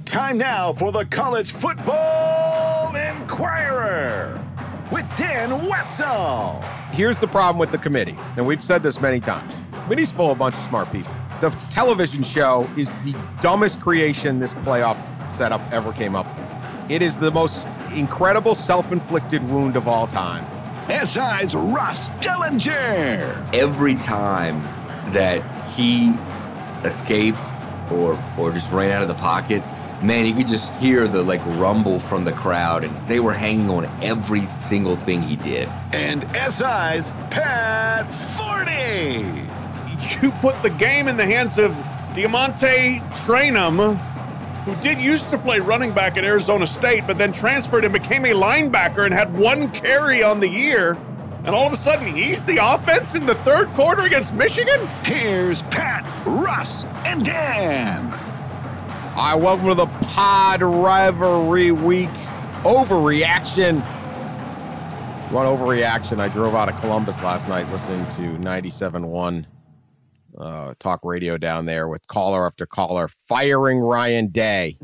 Time now for the College Football Inquirer with Dan Wetzel. Here's the problem with the committee, and we've said this many times. The committee's full of a bunch of smart people. The television show is the dumbest creation this playoff setup ever came up with. It is the most incredible self-inflicted wound of all time. SI's Ross Dellinger. Every time that he escaped or just ran out of the pocket, man, you could just hear the rumble from the crowd, and they were hanging on every single thing he did. And SI's Pat Forty. You put the game in the hands of Diamante Traynham, who did used to play running back at Arizona State, but then transferred and became a linebacker and had one carry on the year. And all of a sudden, he's the offense in the third quarter against Michigan? Here's Pat, Russ, and Dan. All right, welcome to the Pod Rivalry Week Overreaction. You want overreaction? I drove out of Columbus last night listening to 97.1 talk radio down there with caller after caller firing Ryan Day.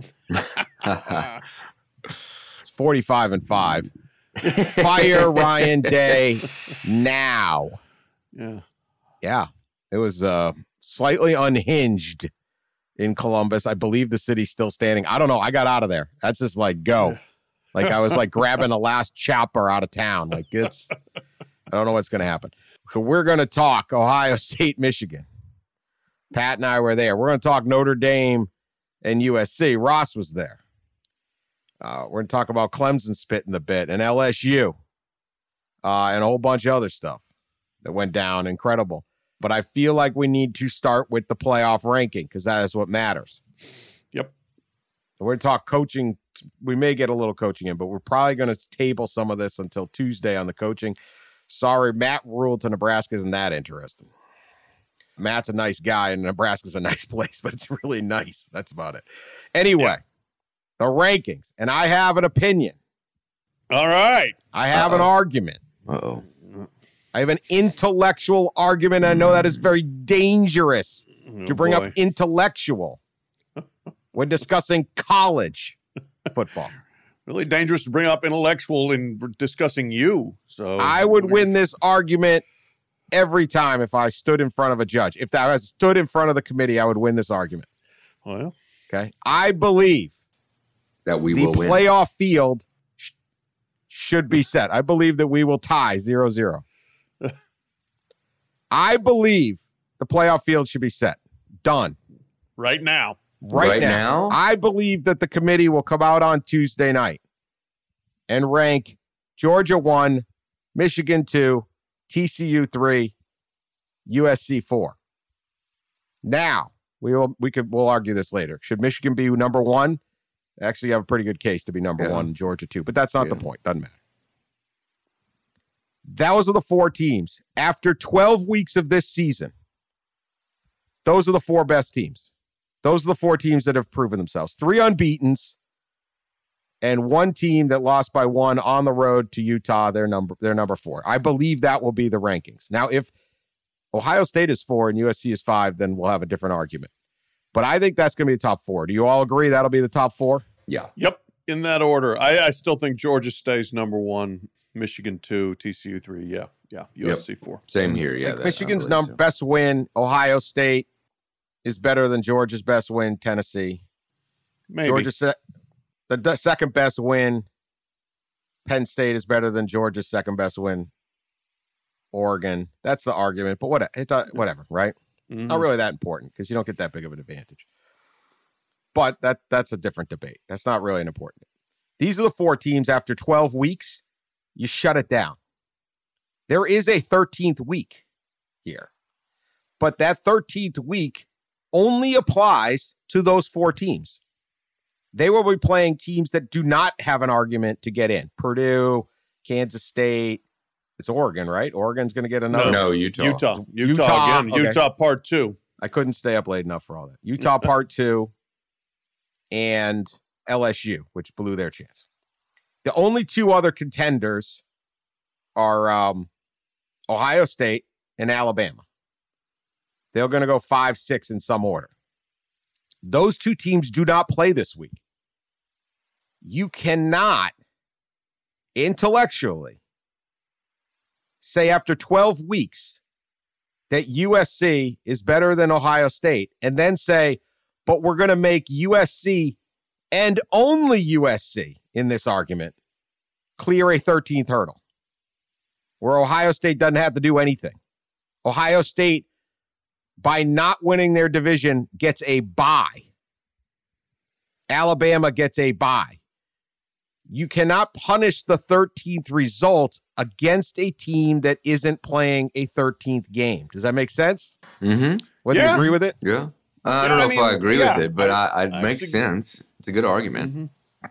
It's 45-5. Fire Ryan Day now. Yeah. It was slightly unhinged in Columbus. I believe the city's still standing. I don't know. I got out of there. That's just go. I was grabbing the last chopper out of town. I don't know what's going to happen. So we're going to talk Ohio State, Michigan. Pat and I were there. We're going to talk Notre Dame and USC. Ross was there. We're going to talk about Clemson spitting a bit and LSU and a whole bunch of other stuff that went down. Incredible. But I feel like we need to start with the playoff ranking because that is what matters. Yep. So we're going to talk coaching. We may get a little coaching in, but we're probably going to table some of this until Tuesday on the coaching. Sorry, Matt ruled to Nebraska isn't that interesting. Matt's a nice guy, and Nebraska's a nice place, but it's really nice. That's about it. Anyway, the rankings, and I have an opinion. All right. I have an argument. Uh-oh. I have an intellectual argument. I know that is very dangerous to bring up intellectual when discussing college football. Really dangerous to bring up intellectual in discussing you. So I would win this argument every time if I stood in front of a judge. If I stood in front of the committee, I would win this argument. Well, okay. I believe that we the will win. Playoff field should be set. I believe that we will tie 0-0. I believe the playoff field should be set. Done. Right now. Right now. I believe that the committee will come out on Tuesday night and rank Georgia 1, Michigan 2, TCU 3, USC 4. Now, we'll argue this later. Should Michigan be number 1? Actually, you have a pretty good case to be number 1, Georgia 2, but that's not the point. Doesn't matter. Those are the 4 teams. After 12 weeks of this season, those are the 4 best teams. Those are the 4 teams that have proven themselves. 3 unbeatens and 1 team that lost by 1 on the road to Utah. They're number 4. I believe that will be the rankings. Now, if Ohio State is 4 and USC is 5, then we'll have a different argument. But I think that's going to be the top 4. Do you all agree that'll be the top 4? Yeah. Yep. In that order. I still think Georgia stays number 1, Michigan 2, TCU 3. Yeah. USC 4. Same here. Yeah. Michigan's best win. Ohio State is better than Georgia's best win. Tennessee. Maybe. Georgia, the second best win. Penn State is better than Georgia's second best win. Oregon. That's the argument. But whatever, right? Mm-hmm. Not really that important because you don't get that big of an advantage. But that's a different debate. That's not really an important. These are the 4 teams after 12 weeks. You shut it down. There is a 13th week here. But that 13th week only applies to those 4 teams. They will be playing teams that do not have an argument to get in. Purdue, Kansas State. It's Oregon, right? Oregon's going to get another. No, Utah. Utah again. Okay. Utah part 2. I couldn't stay up late enough for all that. Utah part 2 and LSU, which blew their chance. The only 2 other contenders are Ohio State and Alabama. They're going to go 5-6 in some order. Those 2 teams do not play this week. You cannot intellectually say after 12 weeks that USC is better than Ohio State and then say, but we're going to make USC and only USC in this argument clear a 13th hurdle where Ohio State doesn't have to do anything. Ohio State, by not winning their division, gets a bye. Alabama gets a bye. You cannot punish the 13th result against a team that isn't playing a 13th game. Does that make sense? Mm-hmm. Whether you agree with it? Yeah. I don't know if I agree with it, but it makes sense. It's a good argument. Mm-hmm.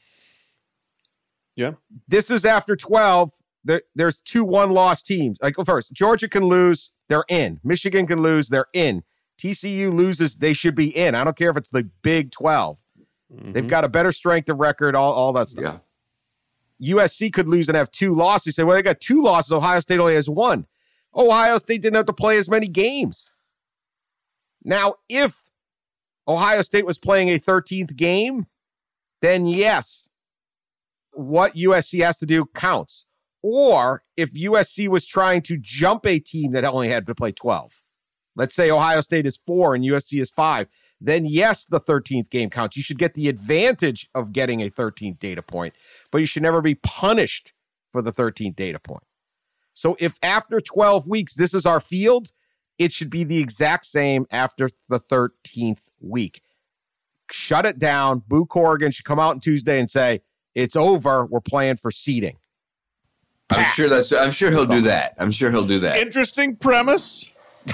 Yeah. This is after 12. There's 2 one-loss teams. Like, first, Georgia can lose. They're in. Michigan can lose. They're in. TCU loses. They should be in. I don't care if it's the Big 12. Mm-hmm. They've got a better strength of record, all that stuff. Yeah. USC could lose and have 2 losses. You say, well, they got 2 losses. Ohio State only has 1. Ohio State didn't have to play as many games. Now, if Ohio State was playing a 13th game, then yes, what USC has to do counts. Or if USC was trying to jump a team that only had to play 12, let's say Ohio State is 4 and USC is 5, then yes, the 13th game counts. You should get the advantage of getting a 13th data point, but you should never be punished for the 13th data point. So if after 12 weeks, this is our field, it should be the exact same after the 13th week. Shut it down. Boo Corrigan should come out on Tuesday and say, it's over. We're playing for seeding. I'm sure he'll do that. Interesting premise.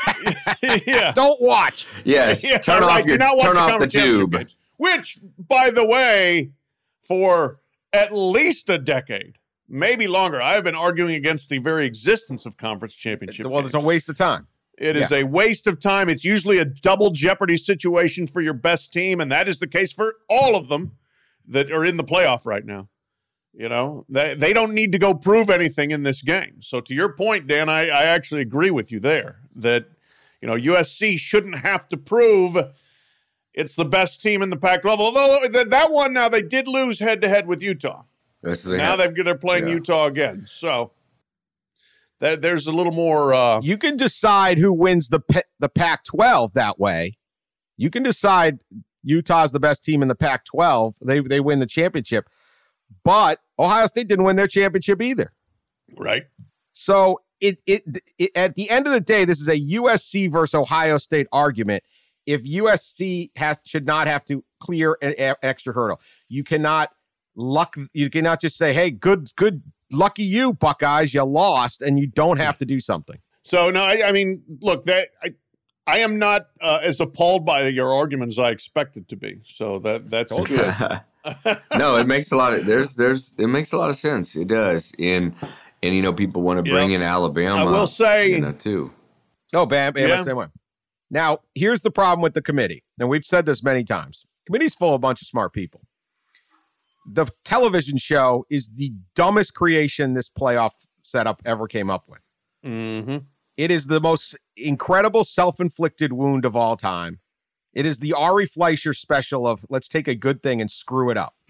Yeah. Don't watch. Yes. Yeah, turn off the tube. Games, which, by the way, for at least a decade, maybe longer, I have been arguing against the very existence of conference championship games. It's a waste of time. It is a waste of time. It's usually a double jeopardy situation for your best team, and that is the case for all of them that are in the playoff right now. You know, they don't need to go prove anything in this game. So to your point, Dan, I actually agree with you there that, you know, USC shouldn't have to prove it's the best team in the Pac-12. Although that one, now they did lose head-to-head with Utah. Yes, they're playing Utah again. So there's a little more. You can decide who wins the Pac-12 that way. You can decide Utah's the best team in the Pac-12. They win the championship. But Ohio State didn't win their championship either. Right. So it at the end of the day, this is a USC versus Ohio State argument. If USC should not have to clear an extra hurdle, you cannot just say, "Hey, good, lucky you, Buckeyes, you lost," and you don't have to do something. So no, I mean, look, I am not as appalled by your argument as I expected to be. So that's good. No, it makes a lot of it makes a lot of sense. It does. And you know, people want to bring in Alabama. I will say too. Oh, Bam, same way. Now, here's the problem with the committee, and we've said this many times. Committee's full of a bunch of smart people. The television show is the dumbest creation this playoff setup ever came up with. Mm-hmm. It is the most incredible self-inflicted wound of all time. It is the Ari Fleischer special of let's take a good thing and screw it up.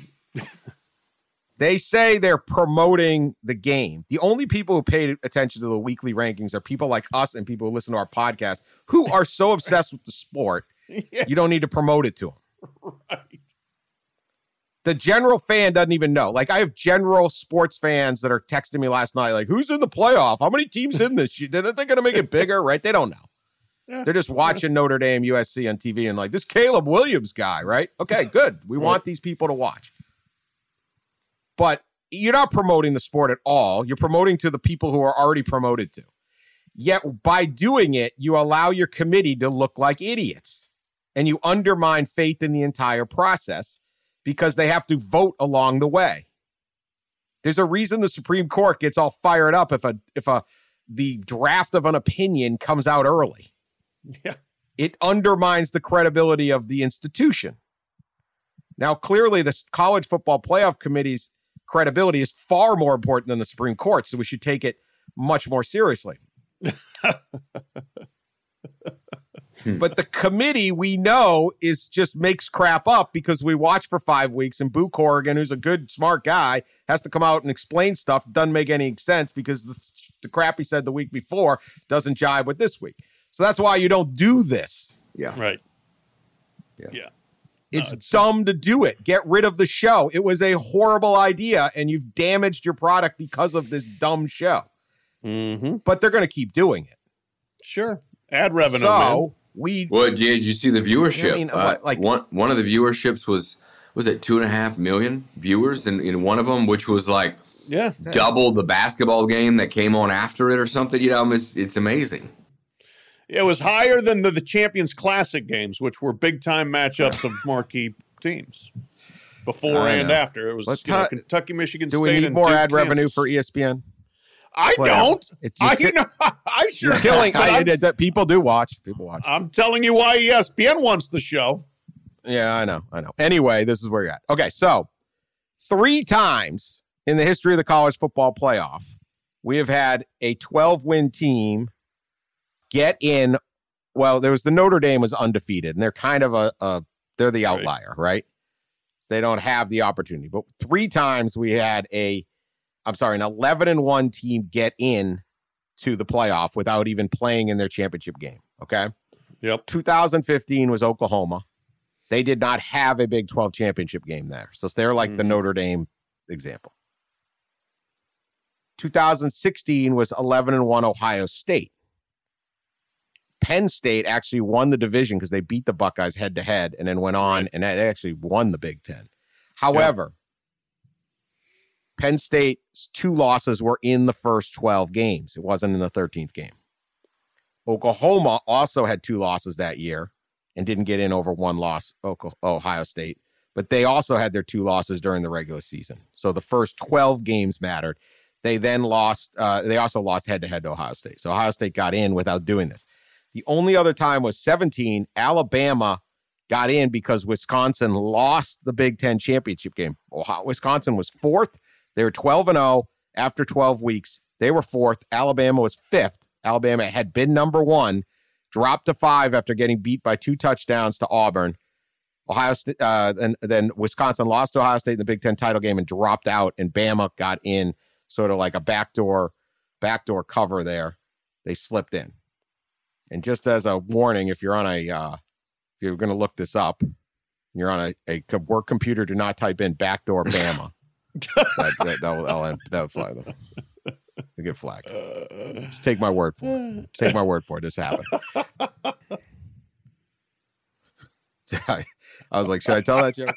They say they're promoting the game. The only people who pay attention to the weekly rankings are people like us and people who listen to our podcast who are so obsessed with the sport, you don't need to promote it to them. Right. The general fan doesn't even know. Like, I have general sports fans that are texting me last night, like, who's in the playoff? How many teams in this? They're going to make it bigger, right? They don't know. Yeah. They're just watching Notre Dame, USC on TV and like, this Caleb Williams guy, right? Okay, good. We want these people to watch. But you're not promoting the sport at all. You're promoting to the people who are already promoted to. Yet by doing it, you allow your committee to look like idiots. And you undermine faith in the entire process because they have to vote along the way. There's a reason the Supreme Court gets all fired up if the draft of an opinion comes out early. Yeah. It undermines the credibility of the institution. Now, clearly, the College Football Playoff Committee's credibility is far more important than the Supreme Court, so we should take it much more seriously. But the committee, we know, just makes crap up because we watch for 5 weeks, and Boo Corrigan, who's a good, smart guy, has to come out and explain stuff. Doesn't make any sense because the crap he said the week before doesn't jive with this week. So that's why you don't do this. Yeah. Right. Yeah. It's dumb to do it. Get rid of the show. It was a horrible idea, and you've damaged your product because of this dumb show. Mm-hmm. But they're going to keep doing it. Sure. Ad revenue, So man. Well, did you see the viewership? I mean, one of the viewerships was it 2.5 million viewers in one of them, which was like double the basketball game that came on after it or something. You know, it's amazing. It was higher than the Champions Classic games, which were big-time matchups of marquee teams before and after. It was Kentucky, Michigan State. Do we need more ad revenue for ESPN? I don't. I sure killing. People do watch. People watch. I'm telling you why ESPN wants the show. Yeah, I know. Anyway, this is where you're at. Okay, so 3 times in the history of the college football playoff, we have had a 12-win team get in. Well, there was the Notre Dame was undefeated, and they're kind of they're the outlier, right? So they don't have the opportunity. But 3 times we had an 11-1 team get in to the playoff without even playing in their championship game. Okay. Yep. 2015 was Oklahoma. They did not have a Big 12 championship game there. So they're like the Notre Dame example. 2016 was 11-1 Ohio State. Penn State actually won the division because they beat the Buckeyes head to head and then went on and they actually won the Big Ten. However, Penn State's 2 losses were in the first 12 games. It wasn't in the 13th game. Oklahoma also had 2 losses that year and didn't get in over 1 loss, Ohio State. But they also had their 2 losses during the regular season. So the first 12 games mattered. They then lost. They also lost head-to-head to Ohio State. So Ohio State got in without doing this. The only other time was 17. Alabama got in because Wisconsin lost the Big Ten championship game. Wisconsin was 4th. They were 12-0 after 12 weeks. They were 4th. Alabama was 5th. Alabama had been number 1, dropped to 5 after getting beat by 2 touchdowns to Auburn. Ohio State, and then Wisconsin lost to Ohio State in the Big Ten title game and dropped out, and Bama got in sort of like a backdoor cover there. They slipped in. And just as a warning, if you're on if you're going to look this up, and you're on a work computer, do not type in backdoor Bama. that would fly them. You get flagged. Just take my word for it. Take my word for it. This happened. I was like, should I tell that joke?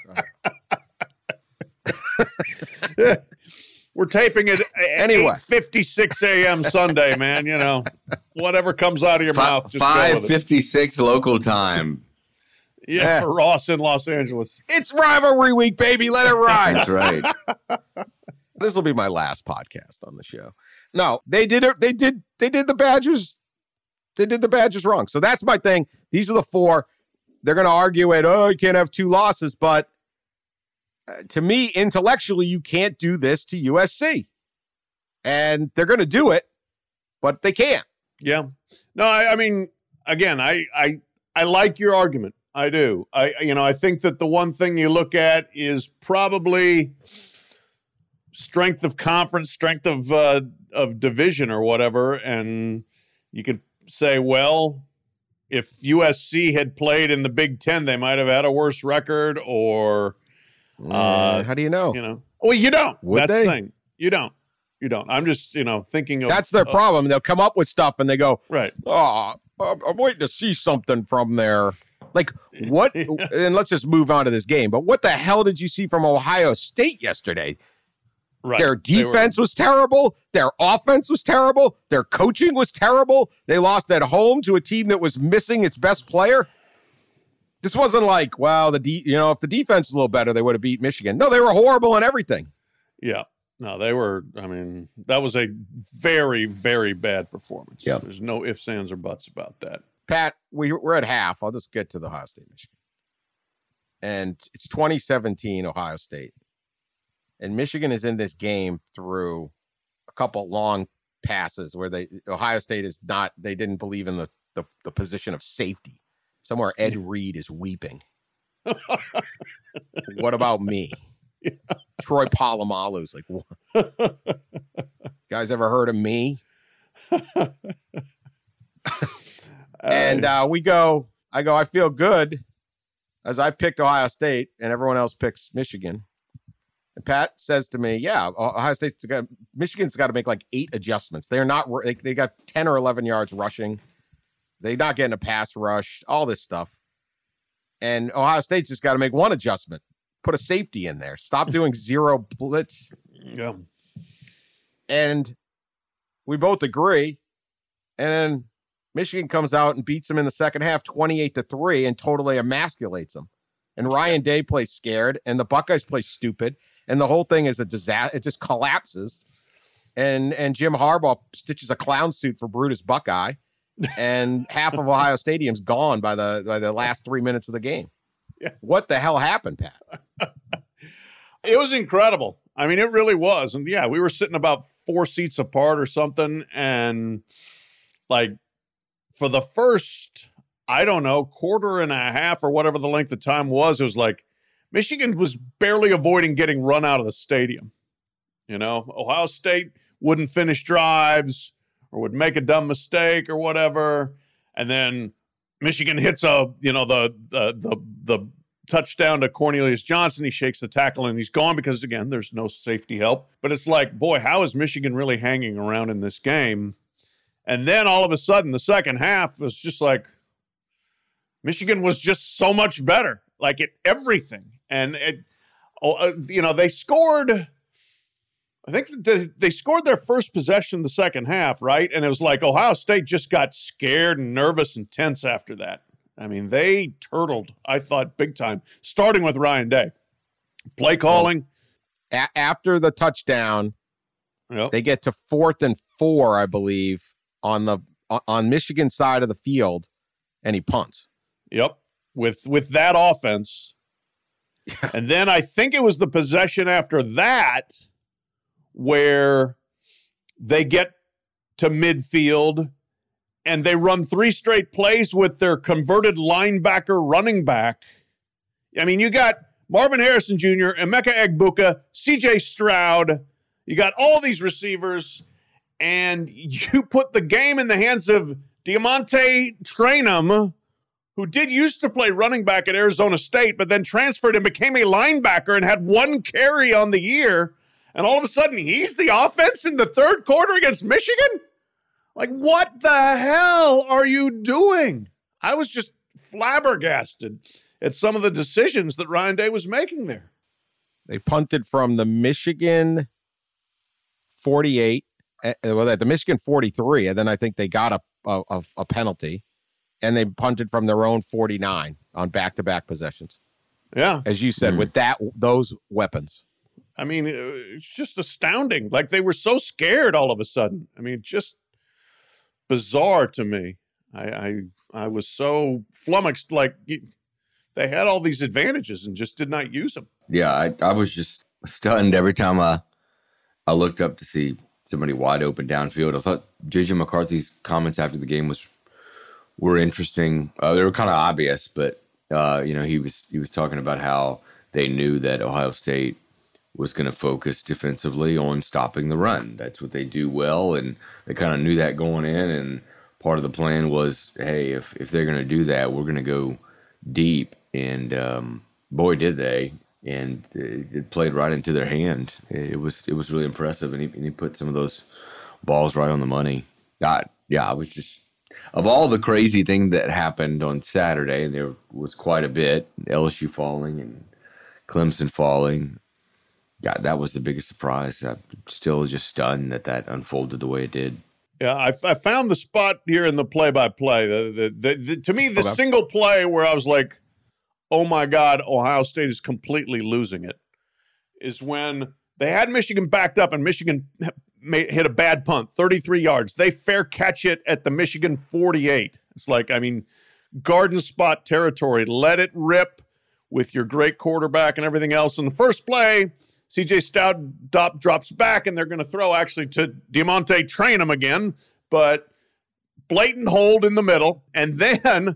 We're taping it anyway. 8:56 a.m. Sunday, man. You know, whatever comes out of your mouth. 5:56 local time. Yeah, for Ross in Los Angeles. It's rivalry week, baby. Let it ride. That's right. This will be my last podcast on the show. No, they did it. They did the Badgers. They did the Badgers wrong. So that's my thing. These are the 4. They're going to argue it. Oh, you can't have 2 losses. But to me, intellectually, you can't do this to USC. And they're going to do it, but they can't. Yeah. No, I mean, again, I like your argument. I do. I think that the one thing you look at is probably strength of conference, strength of division or whatever. And you could say, well, if USC had played in the Big Ten, they might have had a worse record or how do you know? Well, you don't. Would That's they? the thing. You don't. I'm just, thinking of. That's their problem. They'll come up with stuff and they go, right. Oh, I'm waiting to see something from there. Like what? And let's just move on to this game. But what the hell did you see from Ohio State yesterday? Right. Their defense was terrible. Their offense was terrible. Their coaching was terrible. They lost at home to a team that was missing its best player. This wasn't like, well, if the defense was a little better, they would have beat Michigan. No, they were horrible in everything. Yeah. No, they were. I mean, that was a very, very bad performance. Yep. There's no ifs, ands, or buts about that. Pat, we're at half. I'll just get to the Ohio State, Michigan. And it's 2017 Ohio State. And Michigan is in this game through a couple long passes where Ohio State is not, they didn't believe in the position of safety. Somewhere Ed Reed is weeping. What about me? Yeah. Troy Polamalu's like, what? Guys ever heard of me? And I feel good as I picked Ohio State and everyone else picks Michigan. And Pat says to me, yeah, Michigan's got to make like 8 adjustments. They're not, they got 10 or 11 yards rushing. They're not getting a pass rush, all this stuff. And Ohio State's just got to make 1 adjustment. Put a safety in there. Stop doing 0 blitz. Yeah. And we both agree. And then Michigan comes out and beats them in the second half 28-3 and totally emasculates them. And Ryan Day plays scared and the Buckeyes play stupid. And the whole thing is a disaster. It just collapses. And Jim Harbaugh stitches a clown suit for Brutus Buckeye. And half of Ohio Stadium's gone by the last 3 minutes of the game. Yeah. What the hell happened, Pat? It was incredible. I mean, it really was. And yeah, we were sitting about 4 seats apart or something. And like for the first, I don't know, quarter and a half or whatever the length of time was, it was like Michigan was barely avoiding getting run out of the stadium. You know, Ohio State wouldn't finish drives or would make a dumb mistake or whatever. And then Michigan hits the touchdown to Cornelius Johnson. He shakes the tackle and he's gone because, again, there's no safety help. But it's like, boy, how is Michigan really hanging around in this game? And then all of a sudden, the second half was just like Michigan was just so much better, like at everything. And, they scored. I think they scored their first possession the second half, right? And it was like Ohio State just got scared and nervous and tense after that. I mean, they turtled, I thought, big time, starting with Ryan Day. Play calling. After the touchdown, They get to 4th and 4, I believe, on Michigan side of the field, and he punts. Yep, with that offense. Yeah. And then I think it was the possession after that where they get to midfield and they run 3 straight plays with their converted linebacker running back. I mean, you got Marvin Harrison Jr., Emeka Egbuka, C.J. Stroud. You got all these receivers, and you put the game in the hands of Diamante Traynham, who used to play running back at Arizona State, but then transferred and became a linebacker and had 1 carry on the year. And all of a sudden, he's the offense in the third quarter against Michigan? Like, what the hell are you doing? I was just flabbergasted at some of the decisions that Ryan Day was making there. They punted from the Michigan 48, at the Michigan 43, and then I think they got a penalty, and they punted from their own 49 on back-to-back possessions. Yeah. As you said, with those weapons. I mean, it's just astounding. Like, they were so scared all of a sudden. I mean, just bizarre to me. I was so flummoxed. Like, they had all these advantages and just did not use them. Yeah, I was just stunned every time I looked up to see somebody wide open downfield. I thought J.J. McCarthy's comments after the game were interesting. They were kind of obvious, but he was talking about how they knew that Ohio State was going to focus defensively on stopping the run. That's what they do well, and they kind of knew that going in, and part of the plan was, hey, if they're going to do that, we're going to go deep, and boy, did they, and it played right into their hand. It was really impressive, and he put some of those balls right on the money. I was just, of all the crazy things that happened on Saturday, and there was quite a bit, LSU falling and Clemson falling, God, that was the biggest surprise. I'm still just stunned that unfolded the way it did. Yeah, I found the spot here in the play-by-play. To me, the single play where I was like, oh my God, Ohio State is completely losing it, is when they had Michigan backed up and Michigan hit a bad punt, 33 yards. They fair catch it at the Michigan 48. It's like, I mean, garden spot territory. Let it rip with your great quarterback and everything else. In the first play, C.J. Stroud drops back, and they're going to throw actually to Diamante Traynham again, but blatant hold in the middle. And then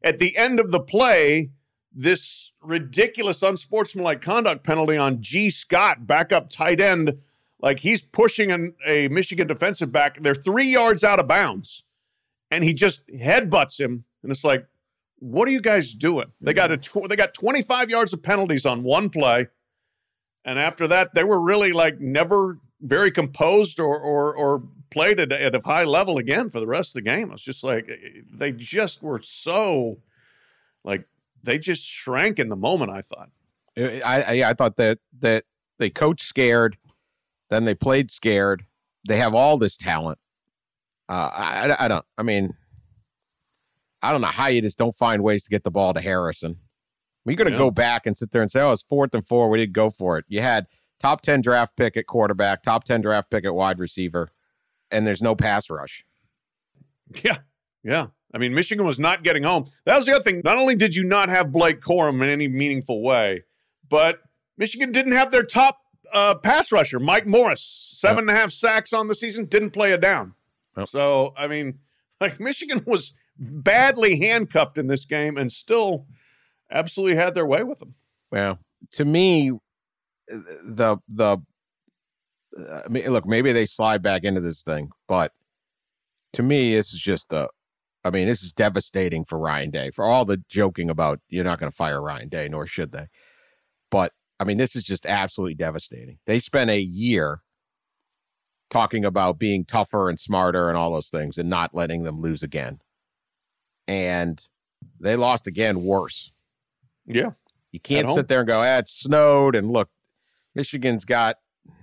at the end of the play, this ridiculous unsportsmanlike conduct penalty on G. Scott, backup tight end, like he's pushing a Michigan defensive back. They're 3 yards out of bounds, and he just headbutts him. And it's like, what are you guys doing? They got 25 yards of penalties on one play, and after that, they were really like never very composed or played at a high level again for the rest of the game. It's just like they just were so like they just shrank in the moment. I thought. I thought that they coached scared, then they played scared. They have all this talent. I don't know how you just don't find ways to get the ball to Harrison. You're going to go back and sit there and say, oh, it's 4th and 4. We didn't go for it. You had top 10 draft pick at quarterback, top 10 draft pick at wide receiver, and there's no pass rush. Yeah. I mean, Michigan was not getting home. That was the other thing. Not only did you not have Blake Corum in any meaningful way, but Michigan didn't have their top pass rusher, Mike Morris, 7.5 sacks on the season, didn't play a down. Yep. So, I mean, like Michigan was badly handcuffed in this game and still absolutely had their way with them. Well, to me, look, maybe they slide back into this thing, but to me, this is just this is devastating for Ryan Day. For all the joking about you're not going to fire Ryan Day, nor should they. But I mean, this is just absolutely devastating. They spent a year talking about being tougher and smarter and all those things and not letting them lose again. And they lost again worse. Yeah. You can't sit there and go, it snowed. And look, Michigan's got,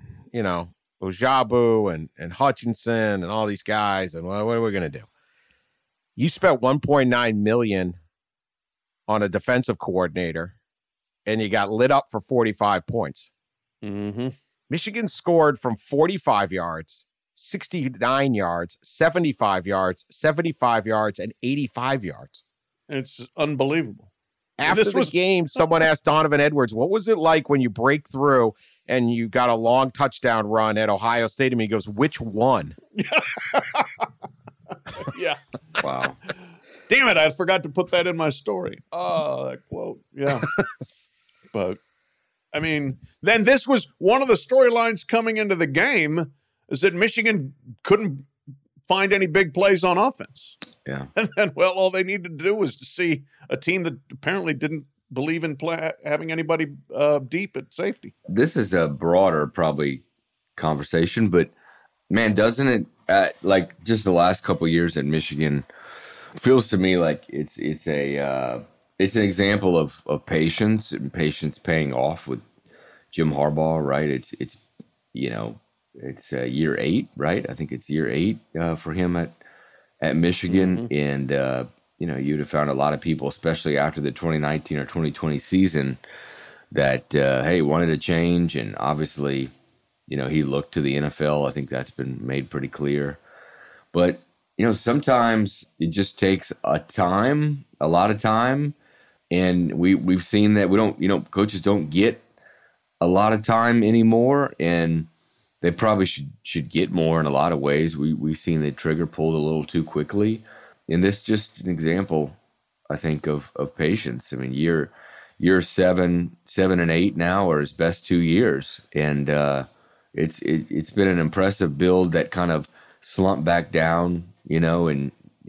Ojabu and Hutchinson and all these guys. And what are we going to do? You spent $1.9 million on a defensive coordinator, and you got lit up for 45 points. Mm-hmm. Michigan scored from 45 yards, 69 yards, 75 yards, 75 yards, and 85 yards. It's unbelievable. After the game, someone asked Donovan Edwards, what was it like when you break through and you got a long touchdown run at Ohio State? And he goes, which one? Yeah. Wow. Damn it, I forgot to put that in my story. Oh, that quote. Yeah. But, I mean, then this was one of the storylines coming into the game is that Michigan couldn't find any big plays on offense. Yeah. And then, all they needed to do was to see a team that apparently didn't believe in having anybody deep at safety. This is a broader, probably, conversation, but, man, doesn't it, like, just the last couple of years at Michigan feels to me like it's an example of patience and patience paying off with Jim Harbaugh, right? It's year 8, right? I think it's year 8 for him at Michigan. Mm-hmm. And, you'd have found a lot of people, especially after the 2019 or 2020 season, that, wanted to change. And obviously, he looked to the NFL. I think that's been made pretty clear. But, sometimes it just takes a lot of time. And we've seen that we don't, coaches don't get a lot of time anymore. And they probably should get more in a lot of ways. We've seen the trigger pulled a little too quickly. And this is just an example, I think, of patience. I mean, year 7 and 8 now are his best 2 years. And it's been an impressive build that kind of slumped back down, in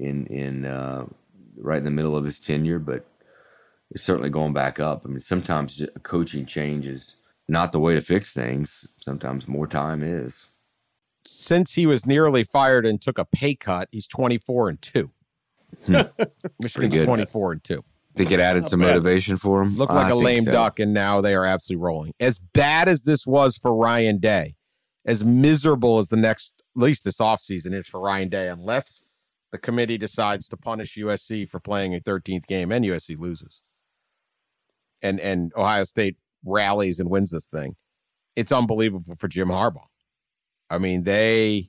right in the middle of his tenure, but it's certainly going back up. I mean, sometimes a coaching change is not the way to fix things. Sometimes more time is. Since he was nearly fired and took a pay cut, he's 24-2. Michigan's 24-2. Think it added some motivation for him? Looked like a lame duck, and now they are absolutely rolling. As bad as this was for Ryan Day, as miserable as at least this offseason is for Ryan Day, unless the committee decides to punish USC for playing a 13th game and USC loses. And Ohio State rallies and wins this thing. It's unbelievable for Jim Harbaugh. I mean, this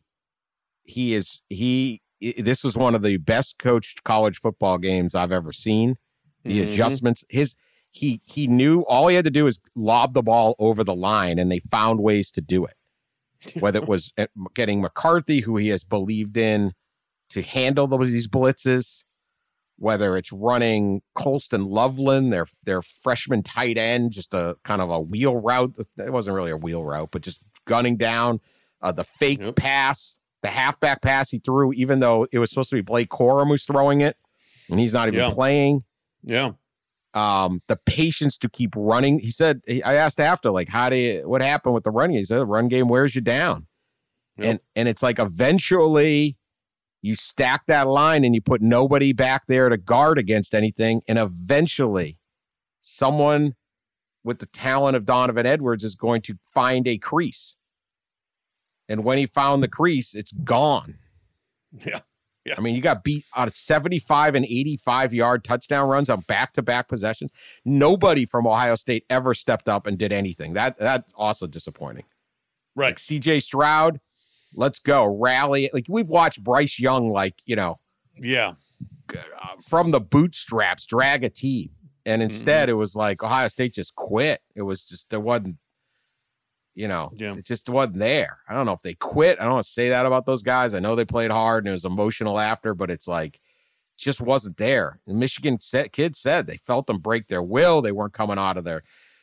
is one of the best coached college football games I've ever seen. The adjustments, he knew all he had to do is lob the ball over the line, and they found ways to do it. Whether it was getting McCarthy, who he has believed in, to handle these blitzes, whether it's running Colston Loveland, their freshman tight end, just a kind of a wheel route. It wasn't really a wheel route, but just gunning down the fake pass, the halfback pass he threw, even though it was supposed to be Blake Corum who's throwing it, and he's not even playing. Yeah. The patience to keep running. He said, I asked after, like, what happened with the running? He said, the run game wears you down. Yep. And it's like eventually you stack that line and you put nobody back there to guard against anything. And eventually someone with the talent of Donovan Edwards is going to find a crease. And when he found the crease, it's gone. Yeah. Yeah. I mean, you got beat out of 75 and 85-yard touchdown runs on back-to-back possessions. Nobody from Ohio State ever stepped up and did anything. That's also disappointing. Right. Like C.J. Stroud, let's go. Rally. Like, we've watched Bryce Young, from the bootstraps, drag a team. And instead, it was like Ohio State just quit. It was just, there wasn't, it just wasn't there. I don't know if they quit. I don't want to say that about those guys. I know they played hard and it was emotional after, but it's like, just wasn't there. The Michigan kids said they felt them break their will. They weren't coming out of their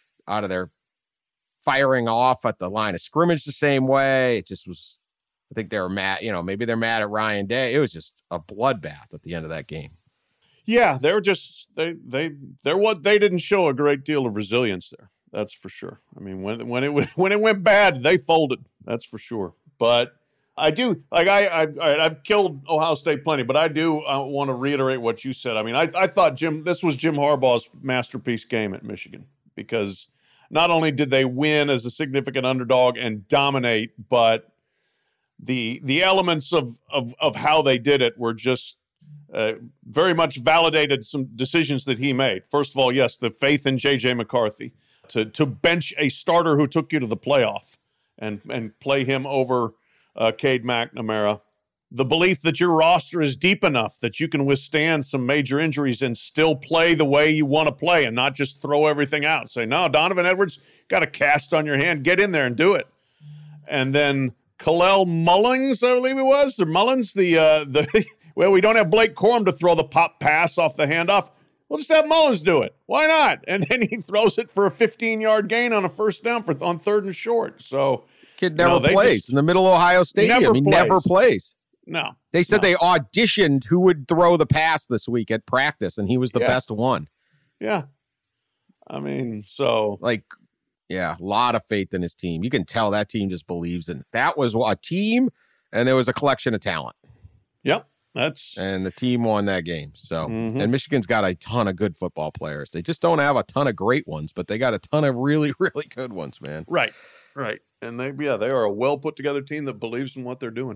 firing off at the line of scrimmage the same way. It just was, I think they were mad, maybe they're mad at Ryan Day. It was just a bloodbath at the end of that game. Yeah, they were just, they didn't show a great deal of resilience there. That's for sure. I mean, when it went bad, they folded. That's for sure. But I do, like, I've killed Ohio State plenty, but I do want to reiterate what you said. I mean, I thought this was Jim Harbaugh's masterpiece game at Michigan, because not only did they win as a significant underdog and dominate, but the elements of how they did it were just very much validated some decisions that he made. First of all, yes, the faith in J.J. McCarthy to bench a starter who took you to the playoff and play him over Cade McNamara. The belief that your roster is deep enough that you can withstand some major injuries and still play the way you want to play and not just throw everything out. Say, no, Donovan Edwards got a cast on your hand. Get in there and do it. And then Kalel Mullins, I believe it was, or Mullins, well, we don't have Blake Corum to throw the pop pass off the handoff. We'll just have Mullins do it. Why not? And then he throws it for a 15-yard gain on a first down on 3rd and short. So kid never plays in the middle of Ohio Stadium. He never plays. No. They said they auditioned who would throw the pass this week at practice, and he was the best one. Yeah. I mean, so. A lot of faith in his team. You can tell that team just believes in it. That was a team, and there was a collection of talent. Yep. And the team won that game. So, and Michigan's got a ton of good football players. They just don't have a ton of great ones, but they got a ton of really, really good ones, man. Right. And they are a well put together team that believes in what they're doing.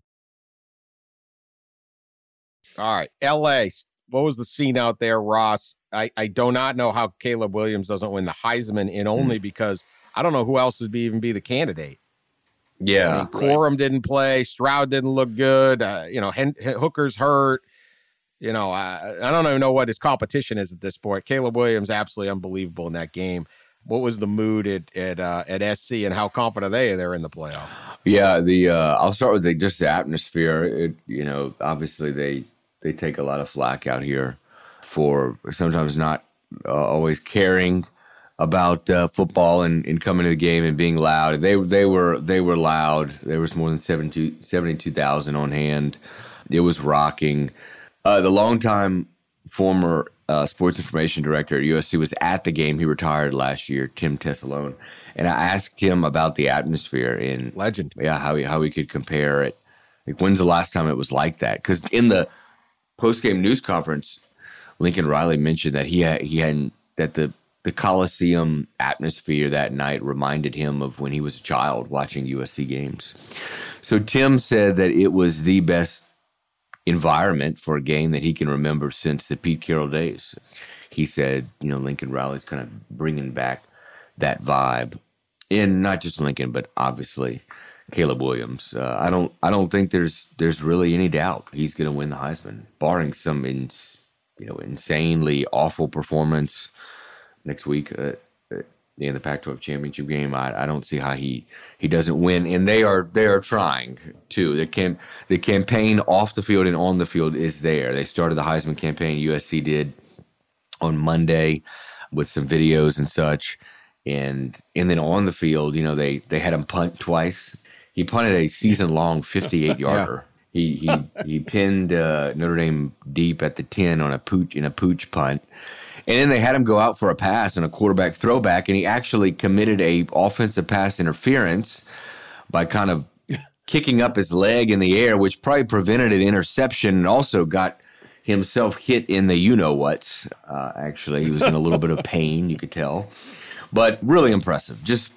All right. LA. What was the scene out there, Ross? I do not know how Caleb Williams doesn't win the Heisman, and only because I don't know who else would even be the candidate. Yeah. I mean, Corum didn't play. Stroud didn't look good. Hooker's hurt. I don't even know what his competition is at this point. Caleb Williams, absolutely unbelievable in that game. What was the mood at SC, and how confident they're in the playoff? Yeah, I'll start with the atmosphere. Obviously they take a lot of flack out here for sometimes not always caring about football and coming to the game and being loud. They were loud. There was more than 72,000 on hand. It was rocking. The longtime former sports information director at USC was at the game. He retired last year, Tim Tessalone, and I asked him about the atmosphere in legend. Yeah, how he could compare it. Like, when's the last time it was like that? Because in the post-game news conference, Lincoln Riley mentioned that the Coliseum atmosphere that night reminded him of when he was a child watching USC games. So Tim said that it was the best environment for a game that he can remember since the Pete Carroll days. He said, Lincoln Riley's kind of bringing back that vibe. And not just Lincoln, but obviously Caleb Williams. I don't think there's really any doubt he's going to win the Heisman, barring some insanely awful performance next week. in the Pac-12 championship game. I don't see how he doesn't win, and they are trying to. The campaign off the field and on the field is there. They started the Heisman campaign. USC did on Monday with some videos and such, and then on the field, they had him punt twice. He punted a season-long 58-yarder. Yeah. He pinned Notre Dame deep at the 10 on a pooch punt. And then they had him go out for a pass and a quarterback throwback, and he actually committed a offensive pass interference by kind of kicking up his leg in the air, which probably prevented an interception and also got himself hit in the you-know-whats. Actually, he was in a little bit of pain, you could tell. But really impressive. Just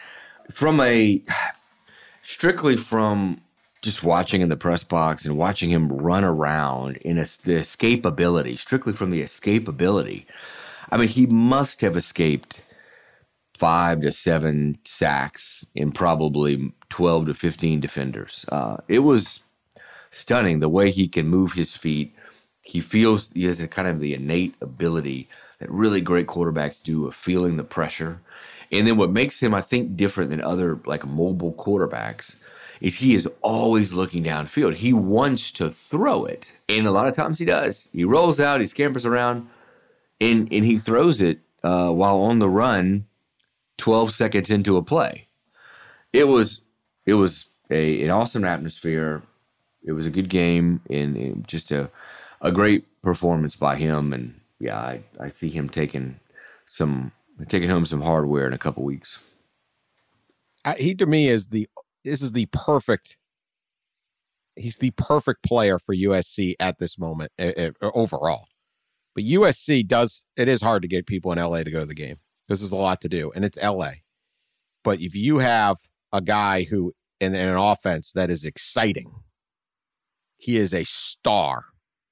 strictly from just watching in the press box and watching him run around in the escapability, strictly from the escapability. I mean, he must have escaped 5 to 7 sacks in probably 12 to 15 defenders. It was stunning the way he can move his feet. He has a kind of the innate ability that really great quarterbacks do of feeling the pressure. And then what makes him, I think, different than other like mobile quarterbacks is he is always looking downfield. He wants to throw it. And a lot of times he does. He rolls out, he scampers around, and he throws it while on the run 12 seconds into a play. It was an awesome atmosphere. It was a good game and just a great performance by him. And, yeah, I see him taking home some hardware in a couple weeks. He, to me, is he's the perfect player for USC at this moment overall. But USC it is hard to get people in LA to go to the game. This is a lot to do, and it's LA. But if you have a guy who in an offense that is exciting, he is a star.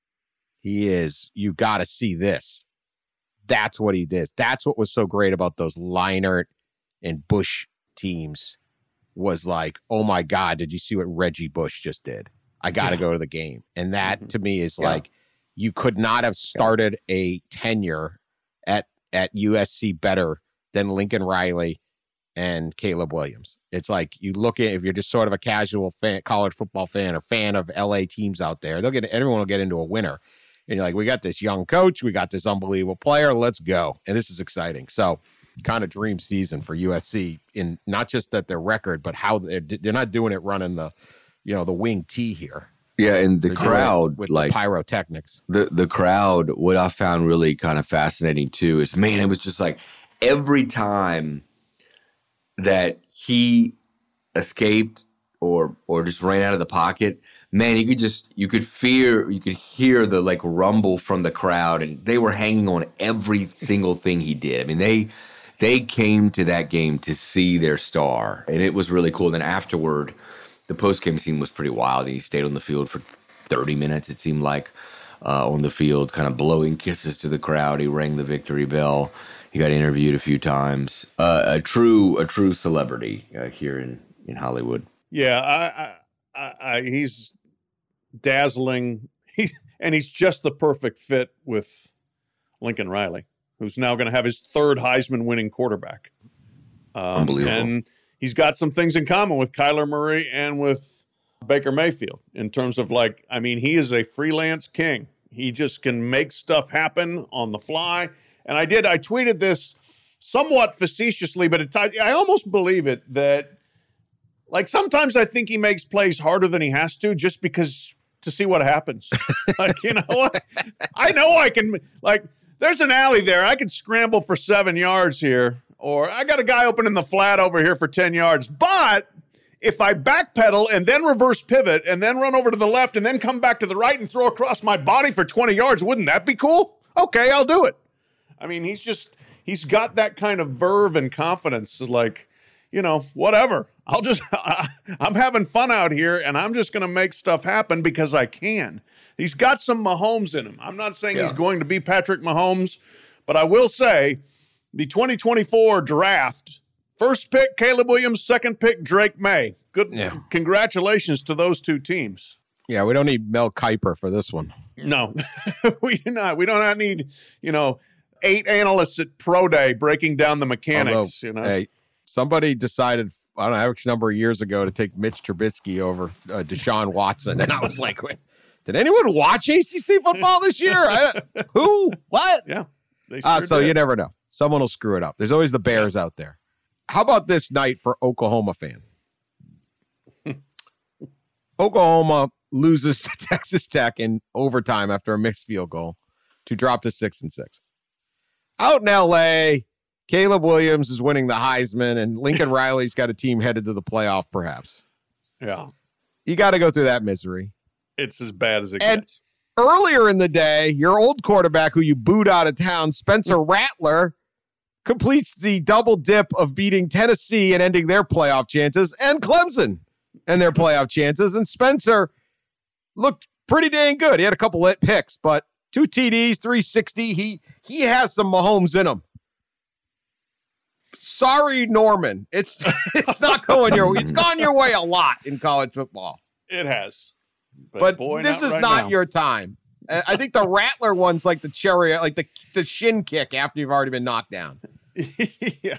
You got to see this. That's what he did. That's what was so great about those Leinart and Bush teams. Was like, oh my God, did you see what Reggie Bush just did? I got to go to the game. And that to me is like, you could not have started a tenure at USC better than Lincoln Riley and Caleb Williams. It's like you look at, if you're just sort of a casual fan, college football fan or fan of LA teams out there, everyone will get into a winner. And you're like, we got this young coach, we got this unbelievable player, let's go. And this is exciting. So kind of dream season for USC in not just that their record, but how they're not doing it running the wing T here. Yeah, and the crowd with like the pyrotechnics. The crowd, what I found really kind of fascinating too is, man, it was just like every time that he escaped or just ran out of the pocket, man, you could hear the like rumble from the crowd, and they were hanging on every single thing he did. I mean, they came to that game to see their star, and it was really cool. Then afterward, the post-game scene was pretty wild. He stayed on the field for 30 minutes, it seemed like, on the field, kind of blowing kisses to the crowd. He rang the victory bell. He got interviewed a few times. A true celebrity here in Hollywood. Yeah, he's dazzling. He's just the perfect fit with Lincoln Riley, who's now going to have his third Heisman-winning quarterback. Unbelievable. And he's got some things in common with Kyler Murray and with Baker Mayfield in terms of he is a freelance king. He just can make stuff happen on the fly. And I tweeted this somewhat facetiously, but I almost believe it, that sometimes I think he makes plays harder than he has to just because to see what happens. I know I can, there's an alley there. I could scramble for 7 yards here, or I got a guy open in the flat over here for 10 yards. But if I backpedal and then reverse pivot and then run over to the left and then come back to the right and throw across my body for 20 yards, wouldn't that be cool? Okay, I'll do it. I mean, he's got that kind of verve and confidence, whatever. I'm having fun out here, and I'm just going to make stuff happen because I can. He's got some Mahomes in him. I'm not saying he's going to be Patrick Mahomes, but I will say the 2024 draft, first pick, Caleb Williams, second pick, Drake May. Good. Yeah. Congratulations to those two teams. Yeah, we don't need Mel Kiper for this one. No, we do not. We do not need, 8 analysts at Pro Day breaking down the mechanics. Although, hey, somebody decided, I don't know, a number of years ago to take Mitch Trubisky over Deshaun Watson. And I was like, wait, did anyone watch ACC football this year? Who? What? Yeah. So you never know. Someone will screw it up. There's always the Bears out there. How about this night for Oklahoma fan? Oklahoma loses to Texas Tech in overtime after a mixed field goal to drop to 6-6. Out in L.A., Caleb Williams is winning the Heisman, and Lincoln Riley's got a team headed to the playoff, perhaps. Yeah. You got to go through that misery. It's as bad as it gets. Earlier in the day, your old quarterback who you booed out of town, Spencer Rattler, completes the double dip of beating Tennessee and ending their playoff chances, and Clemson and their playoff chances. And Spencer looked pretty dang good. He had a couple lit picks, but 2 TDs, 360. He has some Mahomes in him. Sorry, Norman. It's not going your way. It's gone your way a lot in college football. It has. But boy, this is right not now. your time. I think the Rattler one's like the cherry, like the shin kick after you've already been knocked down. Yeah.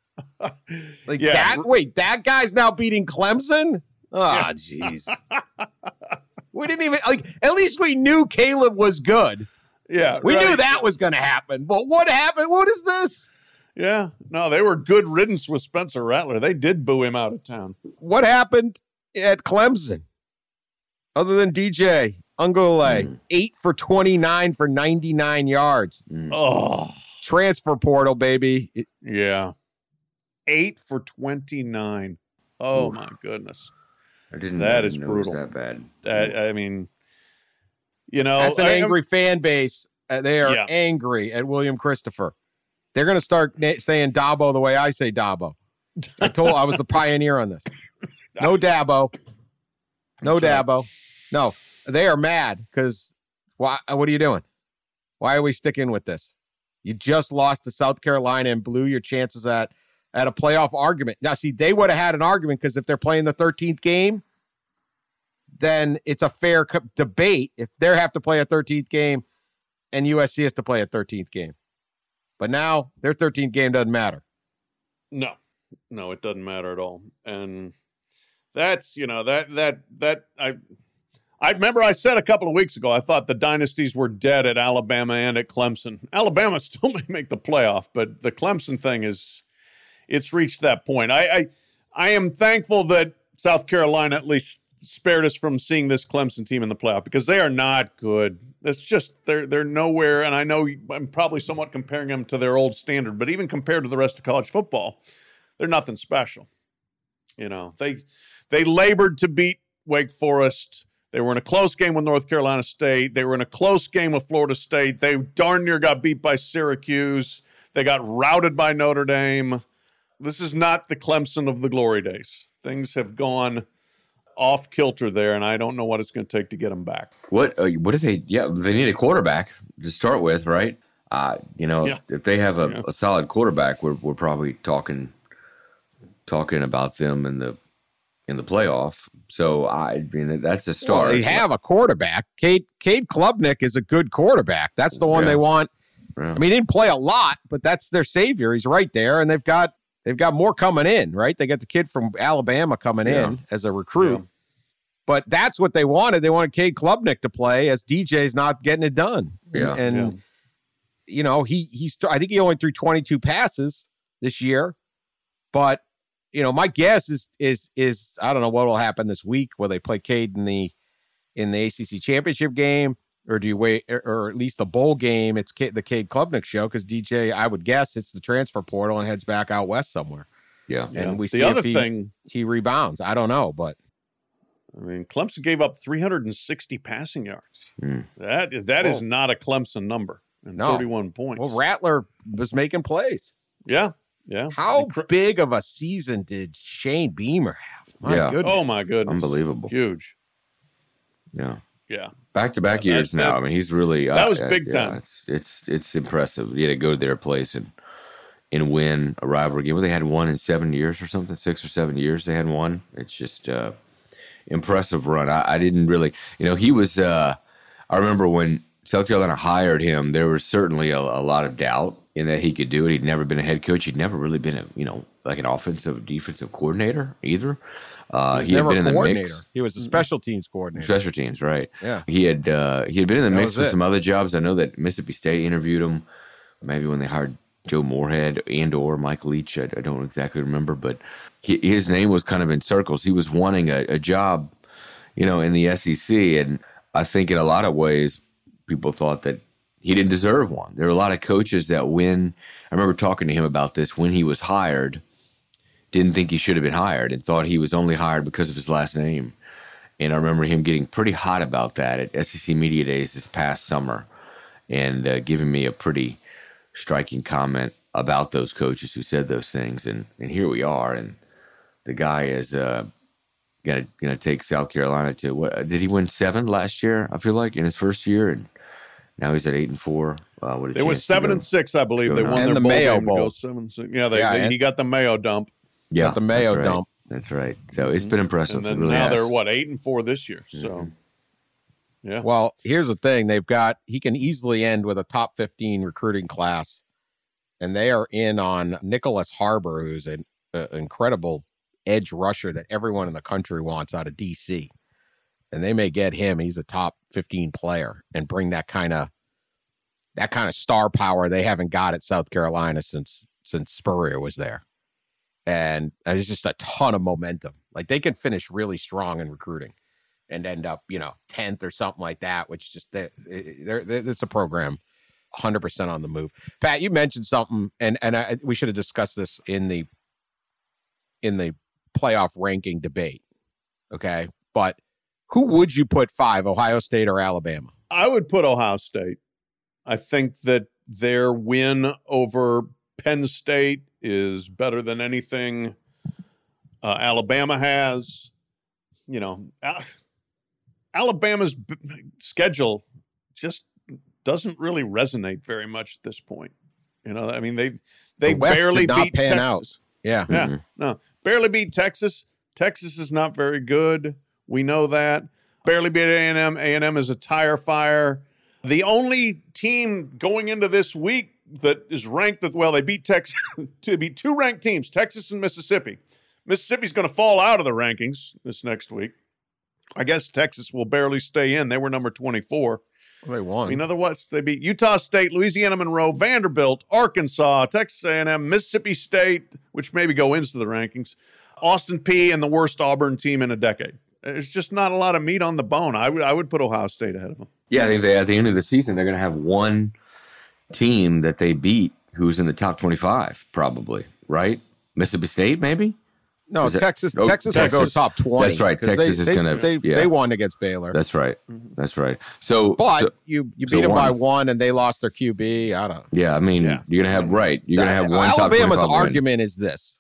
That guy's now beating Clemson? Oh, jeez. We didn't even, at least we knew Caleb was good. Yeah. We knew that was going to happen. But what happened? What is this? Yeah. No, they were good riddance with Spencer Rattler. They did boo him out of town. What happened at Clemson? Other than DJ Ungole, 8 for 29 for 99 yards. Oh. Transfer portal, baby. Yeah. 8 for 29. Oh, my goodness. I didn't that know is it was brutal. that bad. I mean, you know. That's an angry fan base. They are angry at William Christopher. They're going to start saying Dabo the way I say Dabo. I was the pioneer on this. No Dabo. No Dabo. No, they are mad because what are you doing? Why are we sticking with this? You just lost to South Carolina and blew your chances at a playoff argument. Now, see, they would have had an argument because if they're playing the 13th game, then it's a fair debate if they have to play a 13th game and USC has to play a 13th game. But now their 13th game doesn't matter. No, it doesn't matter at all. And that's, I remember I said a couple of weeks ago, I thought the dynasties were dead at Alabama and at Clemson. Alabama still may make the playoff, but the Clemson thing it's reached that point. I am thankful that South Carolina at least spared us from seeing this Clemson team in the playoff because they are not good. That's just, they're nowhere. And I know I'm probably somewhat comparing them to their old standard, but even compared to the rest of college football, they're nothing special. You know, they labored to beat Wake Forest. They were in a close game with North Carolina State. They were in a close game with Florida State. They darn near got beat by Syracuse. They got routed by Notre Dame. This is not the Clemson of the glory days. Things have gone off kilter there, and I don't know what it's going to take to get them back. What if they? Yeah, they need a quarterback to start with, right? If they have a solid quarterback, we're probably talking about them in the playoff. So I mean that's a start. Well, they have a quarterback. Cade Klubnik is a good quarterback. That's the one they want. Yeah. I mean, he didn't play a lot, but that's their savior. He's right there, and they've got more coming in, right? They got the kid from Alabama coming in as a recruit. Yeah. But that's what they wanted. They wanted Cade Klubnik to play as DJ's not getting it done. Yeah. And I think he only threw 22 passes this year. But, my guess is I don't know what will happen this week. Will they play Cade in the ACC championship game? Or do you wait, or at least the bowl game? It's the Cade Klubnik show because DJ, I would guess, it's the transfer portal and heads back out west somewhere. Yeah, and we see the other if thing he rebounds. I don't know, but I mean, Clemson gave up 360 passing yards. That is not a Clemson number. And 31 points. Well, Rattler was making plays. Yeah. How big of a season did Shane Beamer have? My goodness. Oh my goodness, unbelievable, huge. Yeah. Back-to-back years now. I mean, he's really that was big time. It's impressive. You had to go to their place and win a rivalry game. Well, they had one in 7 years or something, 6 or 7 years. They had one. It's just impressive run. I didn't really, he was. I remember when South Carolina hired him, there was certainly a lot of doubt in that he could do it. He'd never been a head coach. He'd never really been like an offensive, defensive coordinator either. He had been in the mix. He was a special teams coordinator. Special teams, right? Yeah. He had been in the mix with some other jobs. I know that Mississippi State interviewed him, maybe when they hired Joe Moorhead and/or Mike Leach. I don't exactly remember, but his name was kind of in circles. He was wanting a job, in the SEC, and I think in a lot of ways, people thought that he didn't deserve one. There were a lot of coaches that I remember talking to him about this, when he was hired, didn't think he should have been hired and thought he was only hired because of his last name. And I remember him getting pretty hot about that at SEC Media Days this past summer and giving me a pretty striking comment about those coaches who said those things. And here we are. And the guy is going to take South Carolina to what? Did he win 7 last year? I feel like in his first year, and now he's at 8-4. They went 7-6, I believe. They won their Mayo Bowl. 7-6. Yeah, he got the Mayo dump. Yeah, the Mayo dump. That's right. So it's been impressive. And then really now they're 8-4 this year. So, yeah. Well, here's the thing: he can easily end with a top 15 recruiting class, and they are in on Nicholas Harbor, who's an incredible edge rusher that everyone in the country wants out of DC, and they may get him. He's a top 15 player and bring that kind of star power they haven't got at South Carolina since Spurrier was there. And there's just a ton of momentum. Like, they can finish really strong in recruiting and end up, 10th or something like that, which just, it's a program 100% on the move. Pat, you mentioned something, and we should have discussed this in the playoff ranking debate. Okay. But who would you put 5, Ohio State or Alabama? I would put Ohio State. I think that their win over Penn State is better than anything Alabama has. Alabama's schedule just doesn't really resonate very much at this point. They barely beat Texas. Out. Yeah. Yeah. Mm-hmm. No, barely beat Texas. Texas is not very good. We know that. Barely beat A&M. A&M is a tire fire. The only team going into this week that is ranked they beat Texas to beat 2 ranked teams, Texas and Mississippi. Mississippi's going to fall out of the rankings this next week. I guess Texas will barely stay in. They were number 24. Well, they won. Otherwise, they beat Utah State, Louisiana Monroe, Vanderbilt, Arkansas, Texas A&M, Mississippi State, which maybe go into the rankings, Austin Peay, and the worst Auburn team in a decade. There's just not a lot of meat on the bone. I would put Ohio State ahead of them. Yeah, I think at the end of the season, they're going to have one team that they beat who's in the top 25, probably, right? Mississippi State, maybe? No, Texas will go top 20. That's right. Texas is going to. They won against Baylor. That's right. That's right. But you beat them by 1, and they lost their QB. I don't know. Yeah, you're going to have one. Alabama's argument is this.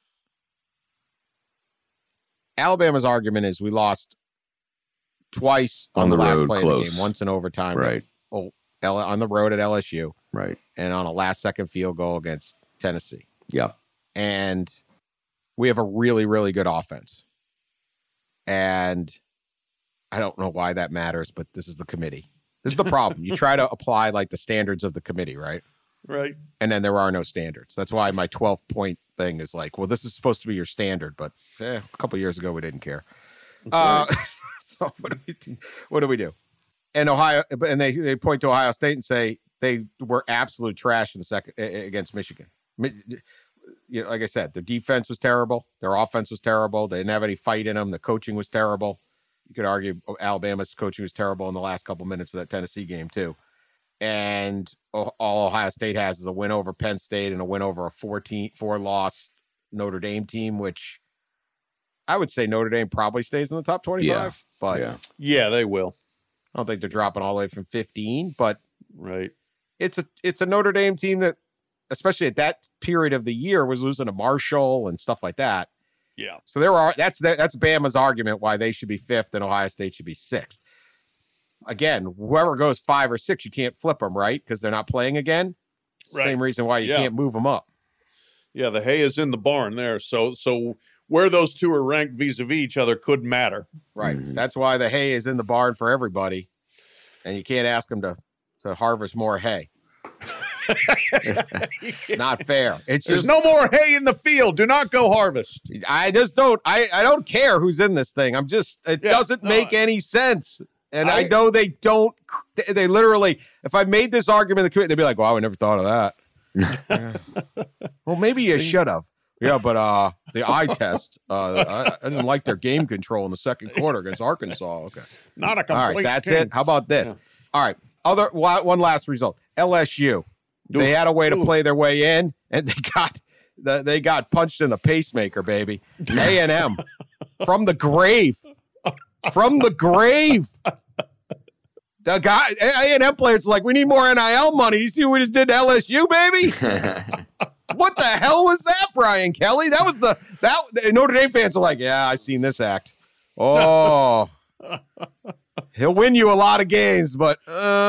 Alabama's argument is we lost twice on the last play of the game, once in overtime, right? On the road at LSU, right, and on a last-second field goal against Tennessee. Yeah, and we have a really, really good offense, and I don't know why that matters, but this is the committee. This is the problem. You try to apply like the standards of the committee, right? Right. And then there are no standards. That's why my 12-point thing is like, well, this is supposed to be your standard, but a couple of years ago we didn't care. So what do we do? And they point to Ohio State and say they were absolute trash in the second against Michigan. Like I said, their defense was terrible. Their offense was terrible. They didn't have any fight in them. The coaching was terrible. You could argue Alabama's coaching was terrible in the last couple minutes of that Tennessee game too. And all Ohio State has is a win over Penn State and a win over a 4-loss Notre Dame team, which I would say Notre Dame probably stays in the top 25. Yeah. But yeah, they will. I don't think they're dropping all the way from 15, but right. It's a Notre Dame team that, especially at that period of the year, was losing to Marshall and stuff like that. Yeah. So that's Bama's argument why they should be 5th and Ohio State should be 6th. Again, whoever goes 5 or 6, you can't flip them, right? Because they're not playing again. Right. Same reason why you can't move them up. Yeah, the hay is in the barn there. So where those two are ranked vis-a-vis each other could matter. Right. Mm-hmm. That's why the hay is in the barn for everybody. And you can't ask them to to harvest more hay. Not fair. There's no more hay in the field. Do not go harvest. I just don't. I don't care who's in this thing. It doesn't make any sense. And I know they don't. They literally, if I made this argument in the committee, they'd be like, "Wow, I never thought of that." Well, maybe you should have. Yeah, but the eye test, I didn't like their game control in the second quarter against Arkansas. Okay, not a complete. All right, that's it. How about this? Yeah. All right, one last result. LSU. They had a way to play their way in, and they got punched in the pacemaker, baby. A&M from the grave. From the grave. The guy, A&M players like, we need more NIL money. You see what we just did to LSU, baby? What the hell was that, Brian Kelly? That Notre Dame fans are like, yeah, I seen this act. Oh, he'll win you a lot of games, but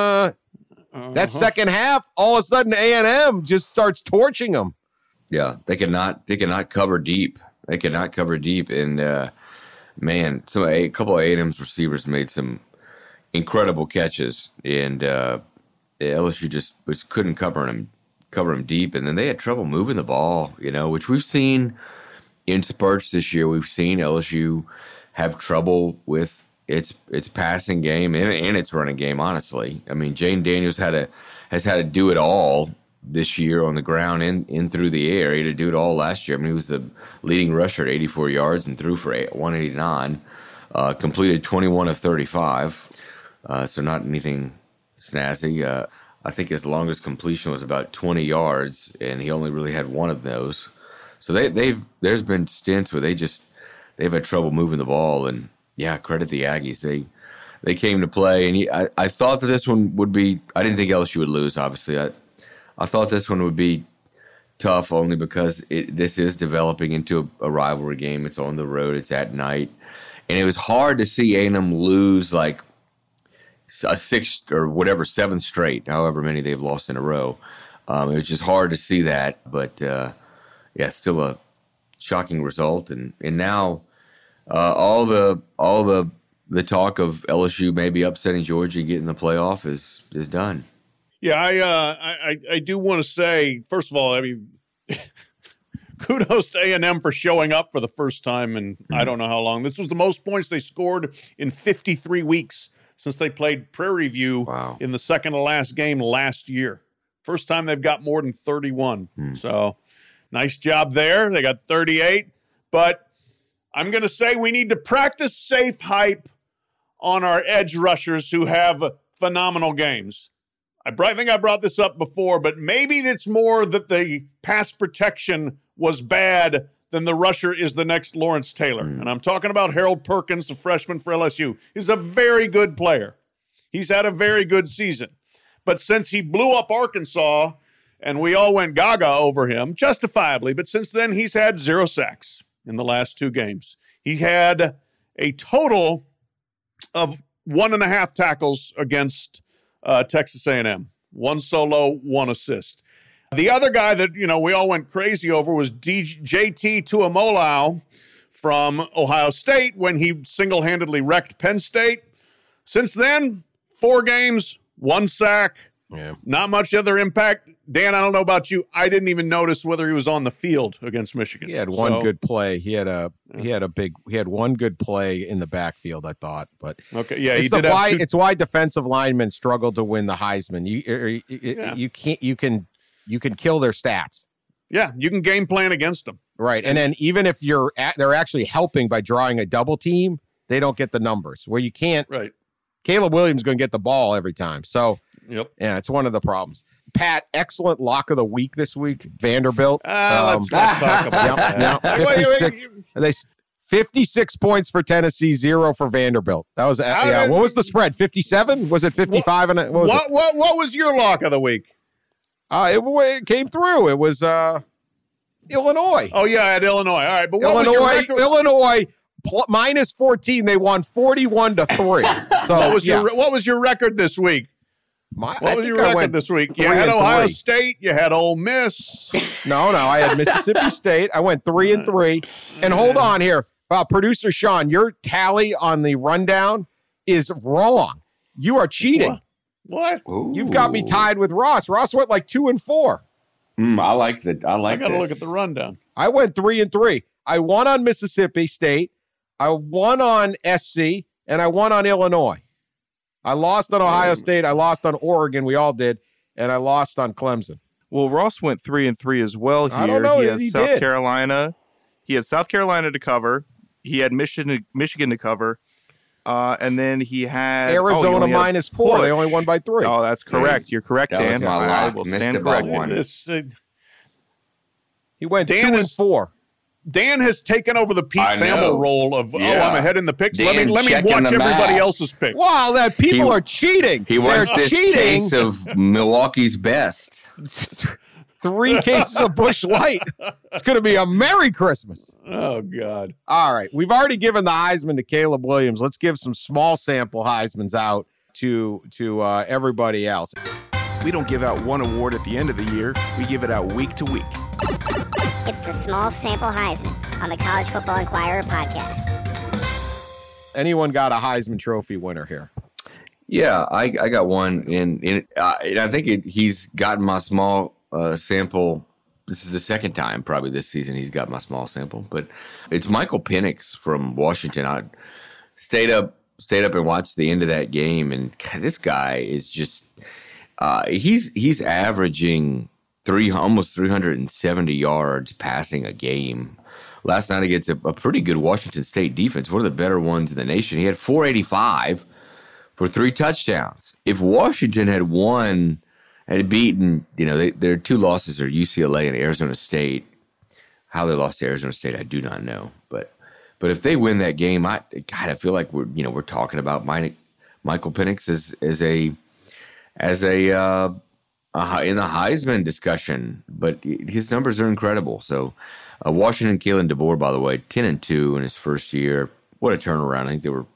that second half, all of a sudden A&M just starts torching them. Yeah, they cannot cover deep. They cannot cover deep, and man, a couple of A&M's receivers made some incredible catches, and LSU just couldn't cover them deep, and then they had trouble moving the ball, which we've seen in spurts this year. We've seen LSU have trouble with its passing game and its running game, honestly. I mean, Jane Daniels has had to do it all this year on the ground and through the air. He had to do it all last year. I mean, he was the leading rusher at 84 yards and threw for 189, completed 21 of 35, so not anything snazzy. I think his longest completion was about 20 yards, and he only really had one of those. So there's been stints where they've had trouble moving the ball, and yeah, credit the Aggies. They came to play, and I thought that this one would be. I didn't think LSU would lose. Obviously, I thought this one would be tough only because this is developing into a rivalry game. It's on the road. It's at night, and it was hard to see A&M lose like a sixth or whatever, seventh straight, however many they've lost in a row. It was just hard to see that, but yeah, still a shocking result, and now. All the talk of LSU maybe upsetting Georgia and getting the playoff is done. Yeah, I do want to say, first of all, I mean, kudos to A&M for showing up for the first time in I don't know how long. This was the most points they scored in 53 weeks since they played Prairie View in the second to last game last year. First time they've got more than 31. So nice job there. They got 38, but I'm going to say we need to practice safe hype on our edge rushers who have phenomenal games. I think I brought this up before, but maybe it's more that the pass protection was bad than the rusher is the next Lawrence Taylor. And I'm talking about Harold Perkins, the freshman for LSU. He's a very good player. He's had a very good season. But since he blew up Arkansas and we all went gaga over him, justifiably, but since then he's had 0 sacks. In the last 2 games. He had a total of 1.5 tackles against Texas A&M. 1 solo, 1 assist. The other guy that, we all went crazy over was JT Tuimoloau from Ohio State when he single-handedly wrecked Penn State. Since then, 4 games, 1 sack. Yeah. Not much other impact. Dan, I don't know about you. I didn't even notice whether he was on the field against Michigan. He had one good play. He had one good play in the backfield, I thought. But okay, yeah, it's why defensive linemen struggle to win the Heisman. You can kill their stats. Yeah, you can game plan against them. Right, and then even if they're actually helping by drawing a double team, they don't get the numbers. Where you can't. Right. Caleb Williams is going to get the ball every time. So, yep. Yeah, it's one of the problems. Pat, excellent lock of the week this week. Vanderbilt. Let's not talk about that. 56 points for Tennessee, 0 for Vanderbilt. That was what was the spread? 57? Was it 55? What was your lock of the week? It came through. It was Illinois. Oh yeah, I had Illinois. All right, but Illinois minus 14. They won 41-3. So what was your record this week? What was your record this week? You had Ohio State. You had Ole Miss. No. I had Mississippi State. I went 3-3. And hold on here. Producer Sean, your tally on the rundown is wrong. You are cheating. What? Ooh. You've got me tied with Ross. Ross went like 2-4. I like that. I got to look at the rundown. I went 3-3. I won on Mississippi State. I won on SC, and I won on Illinois. I lost on Ohio State. I lost on Oregon. We all did. And I lost on Clemson. Well, Ross went 3-3 as well here. I don't know. He had South did. Carolina. He had South Carolina to cover. He had Michigan to cover. And then he had Arizona -4. They only won by 3. Oh, that's correct. You're correct, That was Dan. my I lock. will Missed stand it by corrected. one. He went Dan 2-4. Dan has taken over the Pete I Thamel know. role of, Yeah. I'm ahead in the picks. Dan Let me checking watch the everybody math. else's picks. Wow, that people He- are cheating. He wants They're this cheating. case of Milwaukee's best. 3 cases of Busch Light. It's going to be a Merry Christmas. Oh, God. All right. We've already given the Heisman to Caleb Williams. Let's give some small sample Heismans out to everybody else. We don't give out one award at the end of the year. We give it out week to week. It's the Small Sample Heisman on the College Football Inquirer podcast. Anyone got a Heisman Trophy winner here? Yeah, I got one, and I think he's gotten my small sample. This is the second time probably this season he's got my small sample, but it's Michael Penix from Washington. I stayed up and watched the end of that game, and God, this guy is just he's averaging almost 370 yards passing a game. Last night against a pretty good Washington State defense, one of the better ones in the nation. He had 485 for 3 touchdowns. If Washington had beaten, their 2 losses are UCLA and Arizona State. How they lost to Arizona State, I do not know. But if they win that game, I feel like we're talking about Michael Penix as a in the Heisman discussion. But his numbers are incredible. So Washington, Kalen DeBoer, by the way, 10-2 in his first year. What a turnaround! I think they were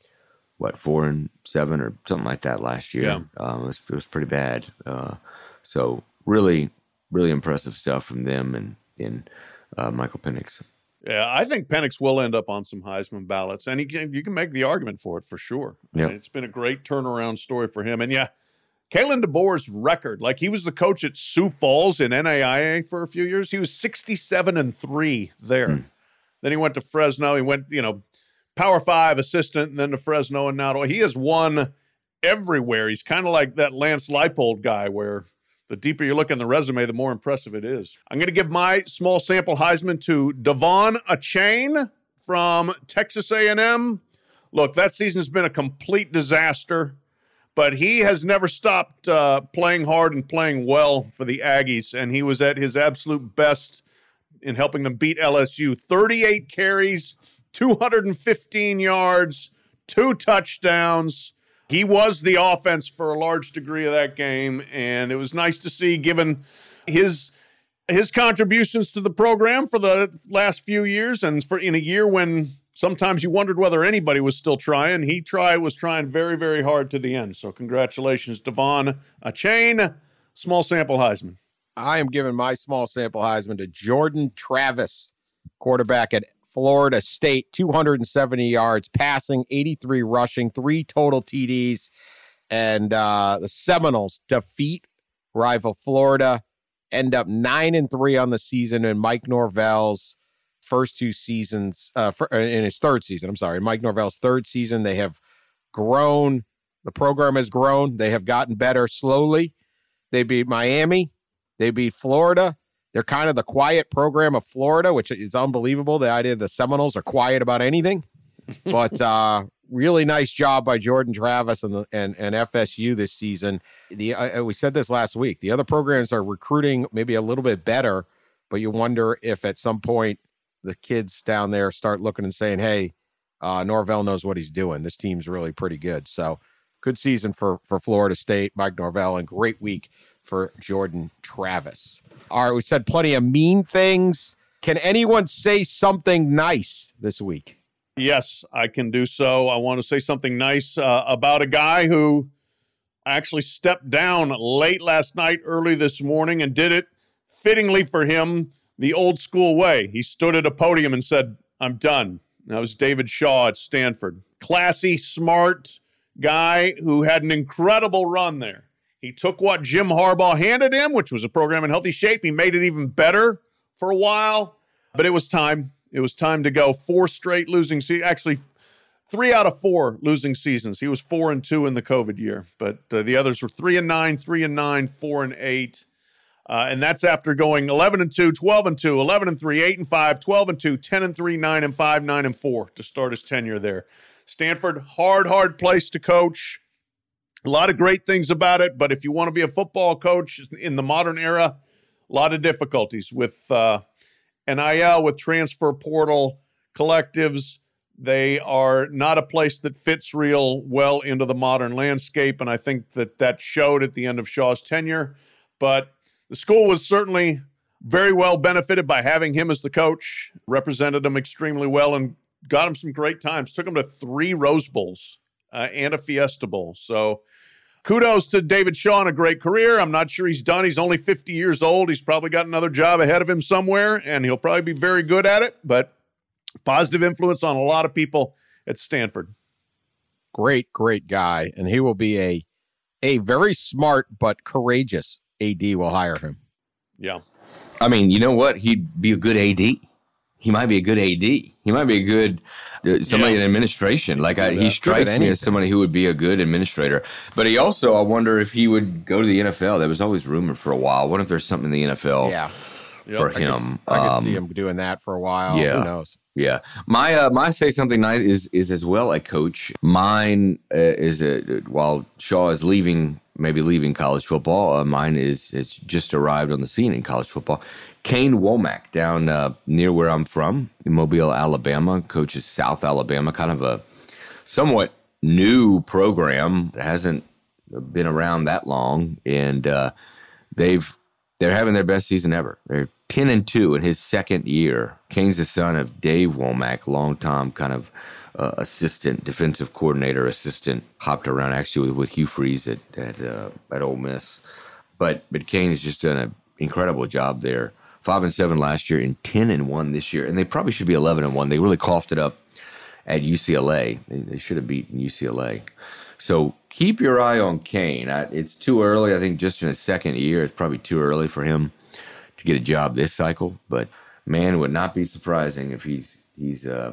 4-7 or something like that last year. Yeah. It was pretty bad. So really, really impressive stuff from them and Michael Penix. Yeah, I think Penix will end up on some Heisman ballots, and you can make the argument for it for sure. Yep. It's been a great turnaround story for him. And yeah, Kalen DeBoer's record, like he was the coach at Sioux Falls in NAIA for a few years. He was 67-3 there. Then he went to Fresno. He went, Power 5 assistant, and then to Fresno, and now he has won everywhere. He's kind of like that Lance Leipold guy where the deeper you look in the resume, the more impressive it is. I'm going to give my small sample Heisman to Devon Achane from Texas A&M. Look, that season's been a complete disaster, but he has never stopped playing hard and playing well for the Aggies, and he was at his absolute best in helping them beat LSU. 38 carries, 215 yards, 2 touchdowns. He was the offense for a large degree of that game, and it was nice to see, given his contributions to the program for the last few years, and in a year when sometimes you wondered whether anybody was still trying. He was trying very, very hard to the end. So congratulations, Devon Achane. Small sample Heisman. I am giving my small sample Heisman to Jordan Travis, quarterback at Florida State, 270 yards passing, 83 rushing, 3 total TDs. And the Seminoles defeat rival Florida, end up 9-3 on the season in Mike Norvell's first 2 seasons, in his third season. I'm sorry, Mike Norvell's third season. They have grown. The program has grown. They have gotten better slowly. They beat Miami. They beat Florida. They're kind of the quiet program of Florida, which is unbelievable. The idea the Seminoles are quiet about anything. But really nice job by Jordan Travis and FSU this season. We said this last week. The other programs are recruiting maybe a little bit better, but you wonder if at some point the kids down there start looking and saying, hey, Norvell knows what he's doing. This team's really pretty good. So good season for Florida State, Mike Norvell, and great week for Jordan Travis. All right, we said plenty of mean things. Can anyone say something nice this week? Yes, I can do so. I want to say something nice about a guy who actually stepped down late last night, early this morning, and did it fittingly for him the old school way. He stood at a podium and said, I'm done. That was David Shaw at Stanford. Classy, smart, guy who had an incredible run there. He took what Jim Harbaugh handed him, which was a program in healthy shape. He made it even better for a while, but it was time. It was time to go. 4 straight losing seasons. Actually, 3 out of 4 losing seasons. He was 4-2 in the COVID year, but the others were 3-9, 3-9, 4-8. And that's after going 11-2, 12-2, 11-3, 8-5, 12-2, 10-3, 9-5, 9-4 to start his tenure there. Stanford, hard place to coach. A lot of great things about it, but if you want to be a football coach in the modern era, a lot of difficulties with NIL, with transfer portal collectives. They are not a place that fits real well into the modern landscape, and I think that showed at the end of Shaw's tenure. But the school was certainly very well benefited by having him as the coach, represented him extremely well, and got him some great times. Took him to 3 Rose Bowls and a Fiesta Bowl. So kudos to David Shaw and a great career. I'm not sure he's done. He's only 50 years old. He's probably got another job ahead of him somewhere, and he'll probably be very good at it, but positive influence on a lot of people at Stanford. Great guy. And he will be a very smart but courageous AD will hire him. Yeah. I mean, you know what? He'd be a good AD. He might be a good AD. He might be a good somebody in administration. Like he strikes me as somebody who would be a good administrator. But he also, I wonder if he would go to the NFL. That was always rumored for a while. What if there's something in the NFL for him? I could see him doing that for a while. Yeah. Who knows? Yeah. My say something nice is as well a coach. Mine is while Shaw is maybe leaving college football, mine it's just arrived on the scene in college football. Kane Womack down near where I'm from, in Mobile, Alabama, coaches South Alabama, kind of a somewhat new program that hasn't been around that long, and they're having their best season ever. They're 10-2 in his second year. Kane's the son of Dave Womack, long-time kind of assistant, defensive coordinator assistant, hopped around actually with Hugh Freeze at Ole Miss. But Kane has just done an incredible job there. 5-7 last year and 10-1 this year, and they probably should be 11-1. They really coughed it up at UCLA. They should have beaten UCLA. So keep your eye on Kane. It's too early. I think just in his second year, it's probably too early for him to get a job this cycle. But man, it would not be surprising if he's the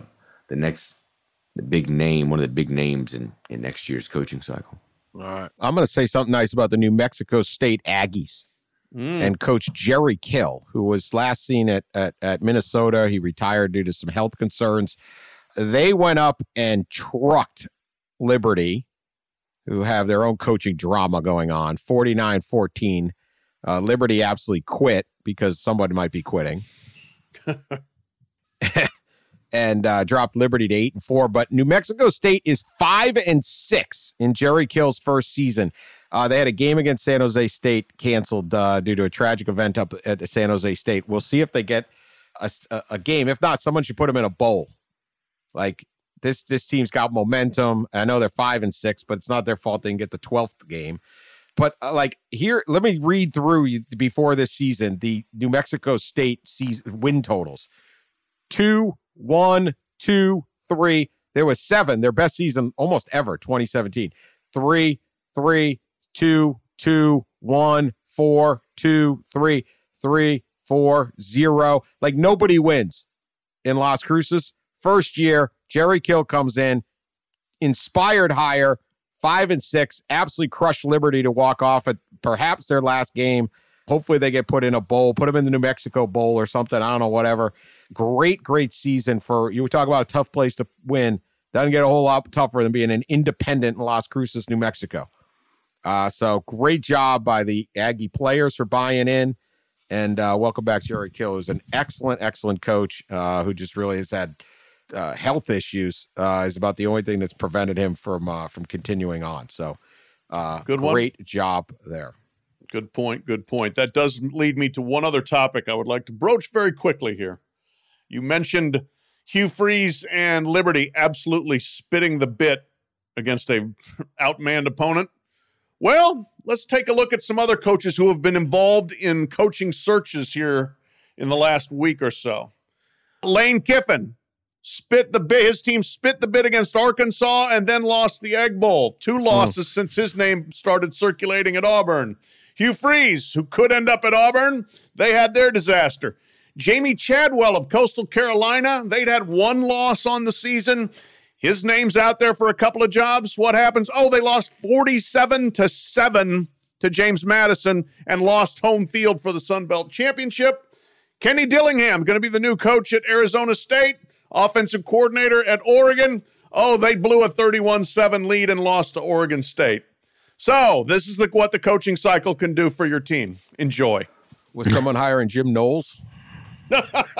big name, one of the big names in next year's coaching cycle. All right, I'm going to say something nice about the New Mexico State Aggies. And Coach Jerry Kill, who was last seen at Minnesota. He retired due to some health concerns. They went up and trucked Liberty, who have their own coaching drama going on, 49-14. Liberty absolutely quit because somebody might be quitting. And dropped Liberty to 8-4. But New Mexico State is 5-6 in Jerry Kill's first season. They had a game against San Jose State canceled due to a tragic event up at the San Jose State. We'll see if they get a game. If not, someone should put them in a bowl. Like this team's got momentum. I know they're 5-6, but it's not their fault they didn't get the 12th game. But here, let me read through before this season the New Mexico State win totals: 2, 1, 2, 3. There was 7. Their best season almost ever, 2017. 3, 3. 2, 2, 1, 4, 2, 3, 3, 4, 0. Like nobody wins in Las Cruces. First year, Jerry Kill comes in, inspired hire, 5-6, absolutely crushed Liberty to walk off at perhaps their last game. Hopefully they get put in a bowl, put them in the New Mexico Bowl or something. I don't know, whatever. Great season for you. We talk about a tough place to win. Doesn't get a whole lot tougher than being an independent in Las Cruces, New Mexico. So great job by the Aggie players for buying in, and welcome back Jerry Kill, who's an excellent coach who just really has had health issues. Is about the only thing that's prevented him from continuing on. So great job there. Good point. That does lead me to one other topic I would like to broach very quickly here. You mentioned Hugh Freeze and Liberty absolutely spitting the bit against a outmanned opponent. Well, let's take a look at some other coaches who have been involved in coaching searches here in the last week or so. Lane Kiffin His team spit the bid against Arkansas and then lost the Egg Bowl. 2 losses since his name started circulating at Auburn. Hugh Freeze, who could end up at Auburn, they had their disaster. Jamie Chadwell of Coastal Carolina, they'd had 1 loss on the season. His name's out there for a couple of jobs. What happens? Oh, they lost 47-7 to James Madison and lost home field for the Sun Belt Championship. Kenny Dillingham, going to be the new coach at Arizona State, offensive coordinator at Oregon. Oh, they blew a 31-7 lead and lost to Oregon State. So this is what the coaching cycle can do for your team. Enjoy. Was someone hiring Jim Knowles? No,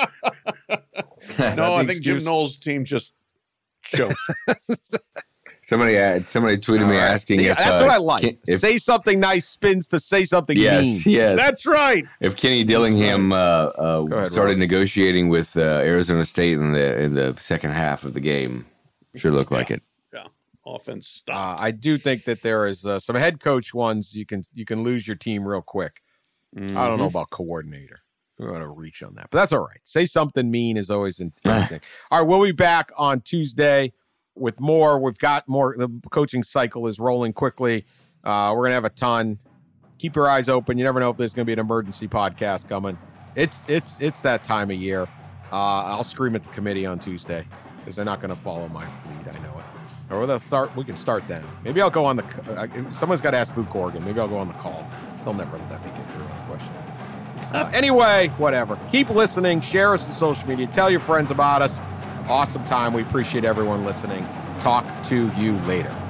I think Jim Knowles' team just choked. Somebody tweeted me asking if that's what I like. Say something nice spins to say something mean. Yes, that's right. If Kenny Dillingham started negotiating with Arizona State in the second half of the game, sure looked like it. Yeah, offense stopped. I do think that there is some head coach ones you can lose your team real quick. Mm-hmm. I don't know about coordinator. We're going to reach on that, but that's all right. Say something mean is always interesting. All right, we'll be back on Tuesday with more. We've got more. The coaching cycle is rolling quickly. We're going to have a ton. Keep your eyes open. You never know if there's going to be an emergency podcast coming. It's that time of year. I'll scream at the committee on Tuesday because they're not going to follow my lead. I know it. Or they'll start. We can start then. Maybe I'll go on the. Someone's got to ask Boo Corrigan. Maybe I'll go on the call. They'll never let me get through on the question. Anyway, whatever. Keep listening. Share us on social media. Tell your friends about us. Awesome time. We appreciate everyone listening. Talk to you later.